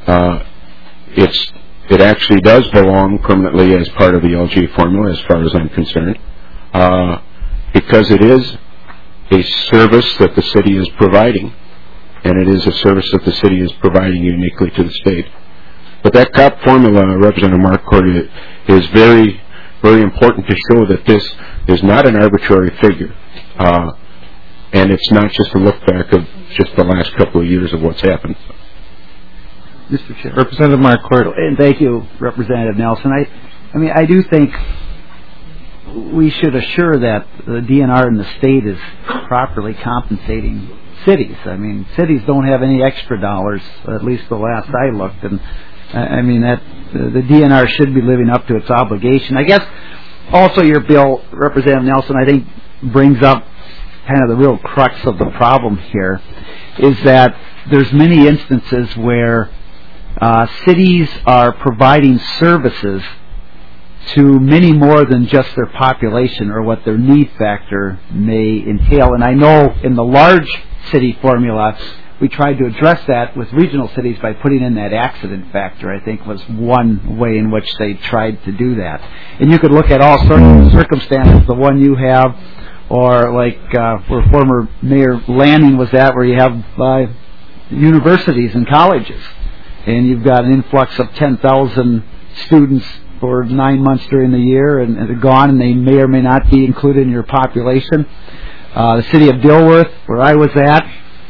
It actually does belong permanently as part of the LGA formula as far as I'm concerned, because it is a service that the city is providing, and it is a service that the city is providing uniquely to the state. But that COP formula, Representative Marquardt, is very, very important to show that this is not an arbitrary figure, and it's not just a look back of just the last couple of years of what's happened. Mr. Chair. Representative Marquardt. And thank you, Representative Nelson. I do think we should assure that the DNR and the state is properly compensating cities. I mean, cities don't have any extra dollars, at least the last I looked, and that the DNR should be living up to its obligation. I guess also your bill, Representative Nelson, I think brings up kind of the real crux of the problem here, is that there's many instances where cities are providing services to many more than just their population or what their need factor may entail. And I know in the large city formula, we tried to address that with regional cities by putting in that accident factor, I think was one way in which they tried to do that. And you could look at all sorts of circumstances, the one you have, or like where former Mayor Lanning was at, where you have universities and colleges, and you've got an influx of 10,000 students for 9 months during the year, and they're gone, and they may or may not be included in your population. The city of Dilworth, where I was at,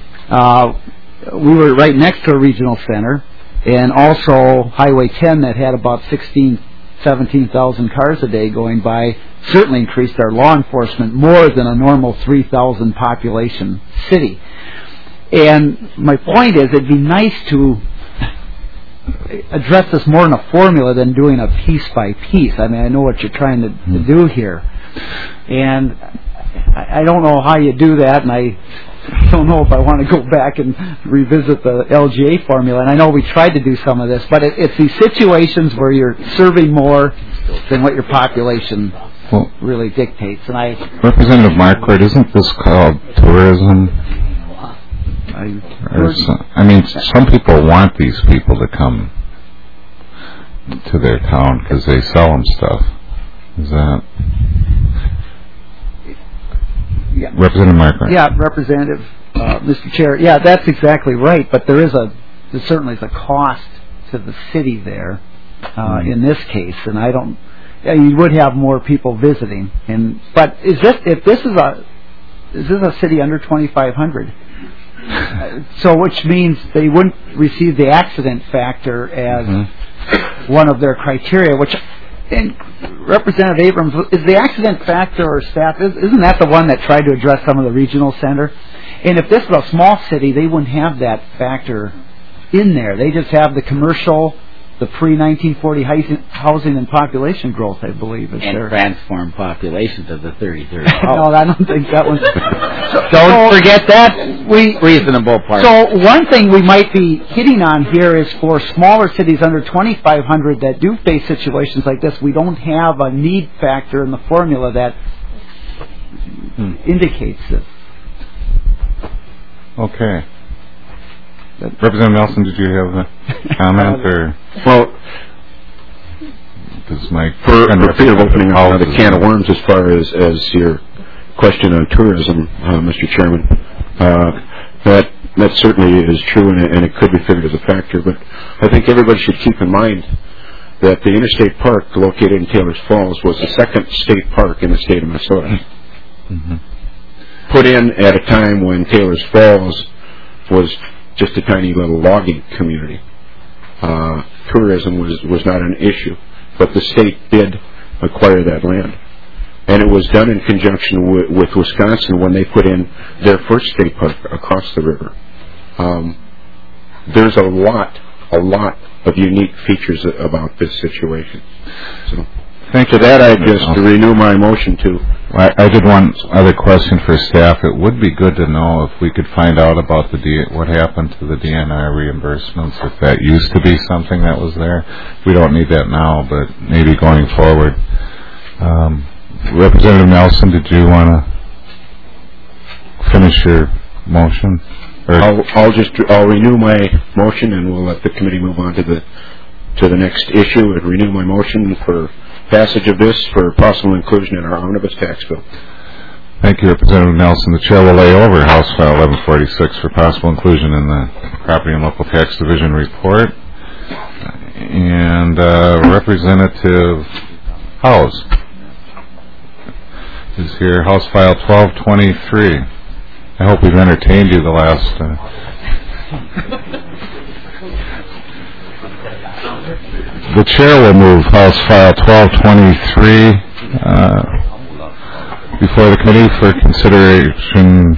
we were right next to a regional center, and also Highway 10 that had about 17,000 cars a day going by, certainly increased our law enforcement more than a normal 3,000 population city. And my point is, it'd be nice to address this more in a formula than doing a piece by piece. I mean, I know what you're trying to do here, and I don't know how you do that, and I don't know if I want to go back and revisit the LGA formula. And I know we tried to do some of this, but it's these situations where you're serving more than what your population really dictates. And Representative Marquardt, isn't this called tourism? Some people want these people to come to their town because they sell them stuff. Is that... Yeah. Representative Marquardt. Yeah, Representative, Mr. Chair. Yeah, that's exactly right. But there certainly is a cost to the city there in this case, and you would have more people visiting. But is this a city under 2,500? So, which means they wouldn't receive the accident factor as one of their criteria, which. And Representative Abrams, is the accident factor or staff, isn't that the one that tried to address some of the regional center? And if this was a small city, they wouldn't have that factor in there. They just have the commercial, the pre-1940 housing and population growth, I believe. And transform population to the 30-30. No, I don't think that one's... Don't forget that reasonable part. So one thing we might be hitting on here is for smaller cities under 2,500 that do face situations like this, we don't have a need factor in the formula that indicates this. Okay. Representative Nelson, did you have a comment? Or? Well, Does Mike for fear of opening up another can of worms as far as your question on tourism, Mr. Chairman, that certainly is true, and it could be figured as a factor. But I think everybody should keep in mind that the Interstate Park located in Taylor's Falls was the second state park in the state of Minnesota. Mm-hmm. Put in at a time when Taylor's Falls was just a tiny little logging community. Tourism was not an issue, but the state did acquire that land. And it was done in conjunction with Wisconsin when they put in their first state park across the river. There's a lot of unique features about this situation. So, thanks for that. I just renew my motion to. I did one other question for staff. It would be good to know if we could find out about what happened to the DNR reimbursements, if that used to be something that was there. We don't need that now, but maybe going forward. Representative Nelson, did you want to finish your motion? I'll renew my motion, and we'll let the committee move on to the next issue, and renew my motion for passage of this for possible inclusion in our omnibus tax bill. Thank you, Representative Nelson. The chair will lay over House File 1146 for possible inclusion in the Property and Local Tax Division report. And Representative Howes is here. House File 1223. I hope we've entertained you the last... The chair will move House File 1223 before the committee for consideration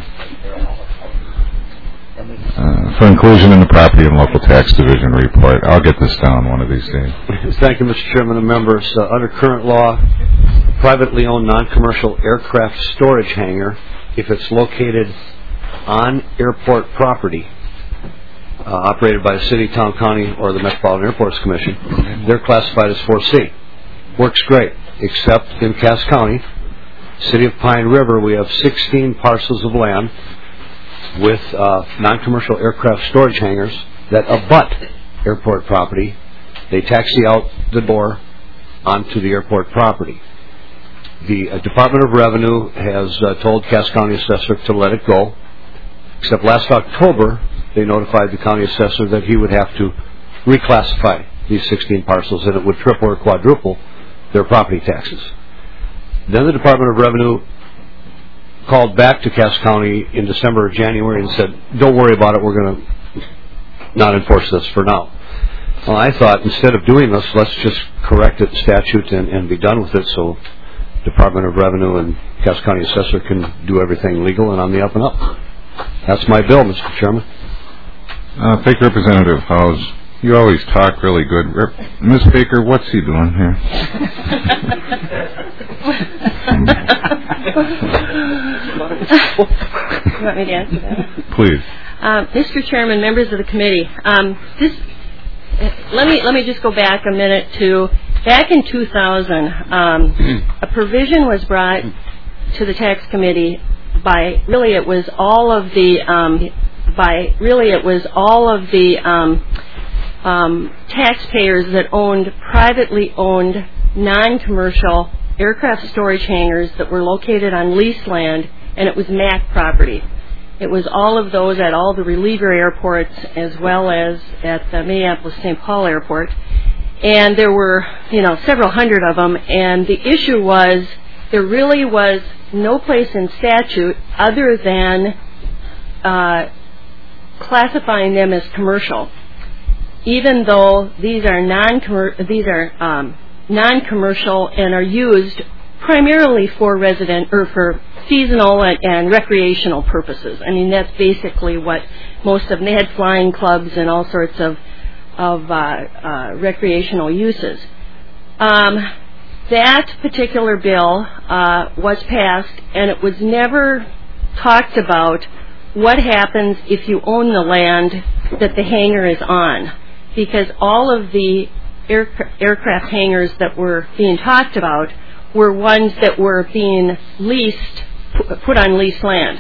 for inclusion in the Property and Local Tax Division report. I'll get this down one of these days. Thank you, Mr. Chairman and members. Under current law, privately owned non-commercial aircraft storage hangar, if it's located on airport property, operated by the city, town, county, or the Metropolitan Airports Commission, they're classified as 4C. Works great, except in Cass County, city of Pine River, we have 16 parcels of land with non-commercial aircraft storage hangars that abut airport property. They taxi out the door onto the airport property. The Department of Revenue has told Cass County Assessor to let it go, except last October they notified the county assessor that he would have to reclassify these 16 parcels, and it would triple or quadruple their property taxes. Then the Department of Revenue called back to Cass County in December or January and said, don't worry about it, we're going to not enforce this for now. Well, I thought instead of doing this, let's just correct it statute and be done with it, so Department of Revenue and Cass County Assessor can do everything legal and on the up and up. That's my bill, Mr. Chairman. Thank you, Representative Howes. You always talk really good. Ms. Baker, what's he doing here? You want me to answer that? Please. Mr. Chairman, members of the committee, let me just go back a minute to back in 2000. A provision was brought to the tax committee by all of the taxpayers that owned privately owned non-commercial aircraft storage hangars that were located on leased land, and it was MAC property. It was all of those at all the reliever airports as well as at the Minneapolis-St. Paul Airport. And there were, several hundred of them, and the issue was there really was no place in statute other than classifying them as commercial, even though these are non-commercial and are used primarily for for seasonal and recreational purposes. I mean, that's basically what most of them. They had flying clubs and all sorts of recreational uses. That particular bill was passed, and it was never talked about what happens if you own the land that the hangar is on, because all of the aircraft hangars that were being talked about were ones that were being leased, put on leased land.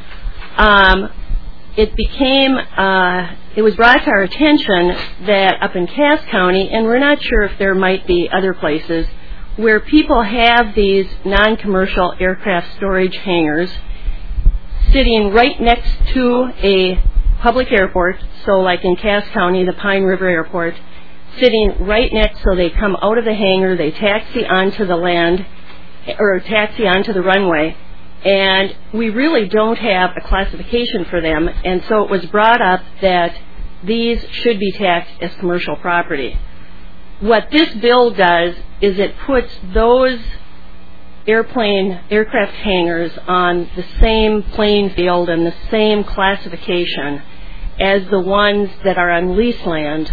It was brought to our attention that up in Cass County, and we're not sure if there might be other places, where people have these non-commercial aircraft storage hangars sitting right next to a public airport, so like in Cass County, the Pine River Airport, sitting right next, so they come out of the hangar, they taxi onto the land, or taxi onto the runway, and we really don't have a classification for them, and so it was brought up that these should be taxed as commercial property. What this bill does is it puts those aircraft hangars on the same playing field and the same classification as the ones that are on leased land.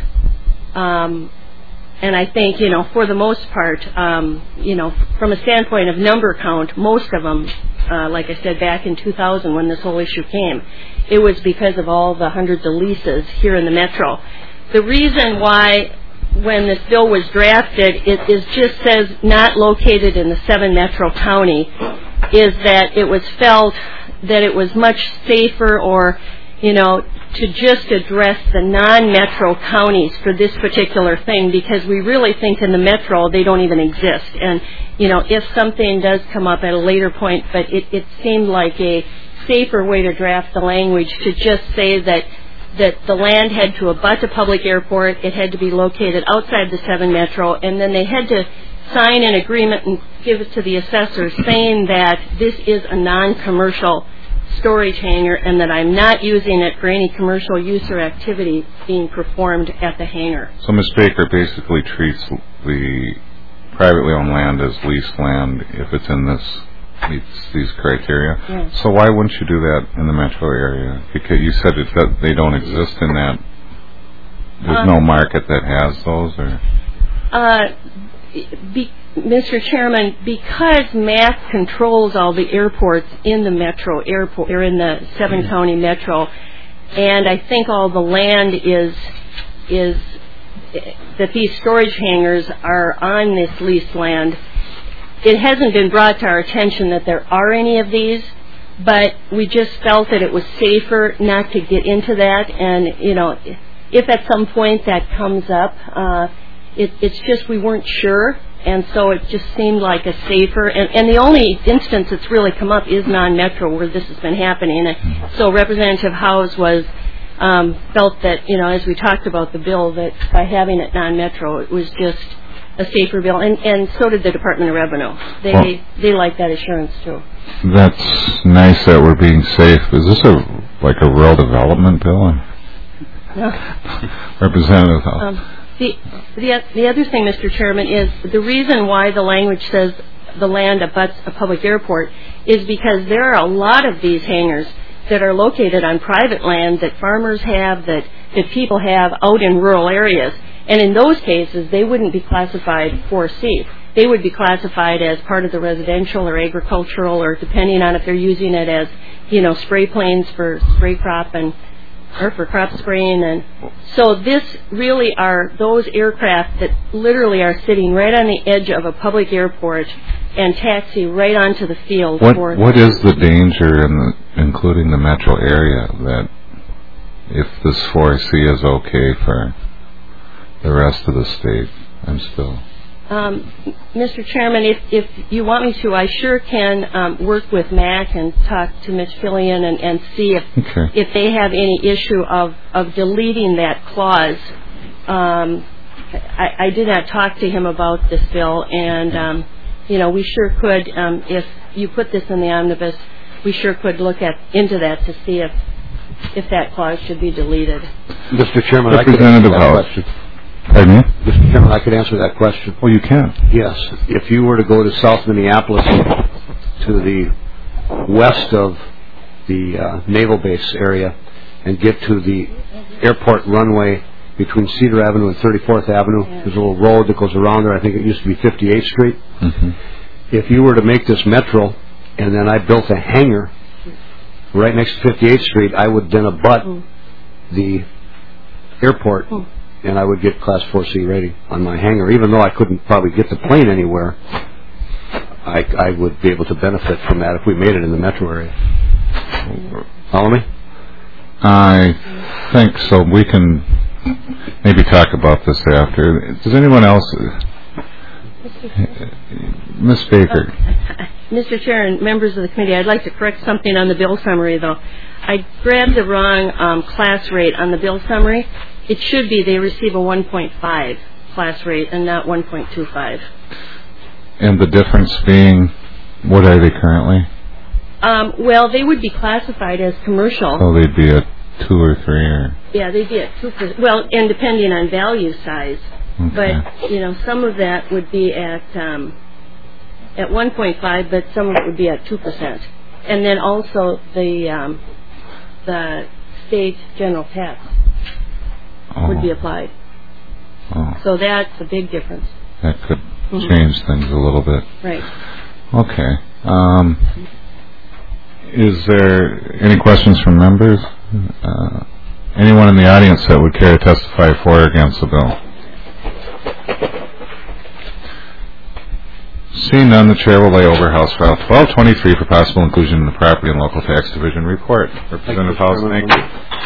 And I think, for the most part, from a standpoint of number count, most of them, like I said, back in 2000 when this whole issue came, it was because of all the hundreds of leases here in the metro. The reason why, when this bill was drafted, it just says not located in the 7 metro county, is that it was felt that it was much safer, or, to just address the non-metro counties for this particular thing, because we really think in the metro they don't even exist. And, if something does come up at a later point, but it seemed like a safer way to draft the language to just say that the land had to abut a public airport, it had to be located outside the 7 metro, and then they had to sign an agreement and give it to the assessor saying that this is a non-commercial storage hangar and that I'm not using it for any commercial use or activity being performed at the hangar. So Ms. Baker basically treats the privately owned land as leased land if it's in these criteria. Yes. So why wouldn't you do that in the metro area? Because you said that they don't exist in that. There's no market that has those, or? Mr. Chairman, because MAC controls all the airports in the metro airport, or in the 7 county metro, and I think all the land is that these storage hangars are on this leased land. It hasn't been brought to our attention that there are any of these, but we just felt that it was safer not to get into that. And, if at some point that comes up, it's just we weren't sure. And so it just seemed like a safer, and the only instance that's really come up is non-metro where this has been happening. And so Representative Howes felt that, as we talked about the bill, that by having it non-metro, it was just a safer bill, and so did the Department of Revenue. They like that assurance too. That's nice that we're being safe. Is this like a rural development bill? Representative Howes. The other thing, Mr. Chairman, is the reason why the language says the land abuts a public airport is because there are a lot of these hangars that are located on private land that farmers have, that people have out in rural areas. And in those cases, they wouldn't be classified 4C. They would be classified as part of the residential or agricultural, or depending on if they're using it as, spray planes for spray crop or for crop spraying. And so this really are those aircraft that literally are sitting right on the edge of a public airport and taxi right onto the field. What is the danger including the metro area, that if this 4C is okay for the rest of the state? Mr. Chairman, if you want me to, I sure can work with MAC and talk to Ms. Fillion and see if they have any issue of deleting that clause. I did not talk to him about this bill, and we sure could, if you put this in the omnibus, we sure could look into that to see if that clause should be deleted. Mr. Chairman, I could answer that question. Pardon me? Mr. Chairman, I could answer that question. Oh, you can? Yes. If you were to go to South Minneapolis, to the west of the naval base area, and get to the airport runway between Cedar Avenue and 34th Avenue. There's a little road that goes around there. I think it used to be 58th Street. Mm-hmm. If you were to make this metro and then I built a hangar right next to 58th Street, I would then abut the airport, and I would get Class 4C rating on my hangar. Even though I couldn't probably get the plane anywhere, I would be able to benefit from that if we made it in the metro area. Follow me? I think so. We can maybe talk about this after. Does anyone else? Ms. Baker. Mr. Chair and members of the committee, I'd like to correct something on the bill summary, though. I grabbed the wrong class rate on the bill summary. It should be they receive a 1.5 class rate and not 1.25. And the difference being, what are they currently? Well, they would be classified as commercial. Oh, they'd be at 2 or 3, or? Yeah, they'd be at 2%. Well, and depending on value size. Okay. But, some of that would be at 1.5, but some of it would be at 2%. And then also the state general tax would be applied. Oh. So that's a big difference. That could change things a little bit. Right. Okay. Is there any questions from members? Anyone in the audience that would care to testify for or against the bill? Seeing none, the chair will lay over House File 1223 for possible inclusion in the Property and Local Tax Division report. Representative House, thank you.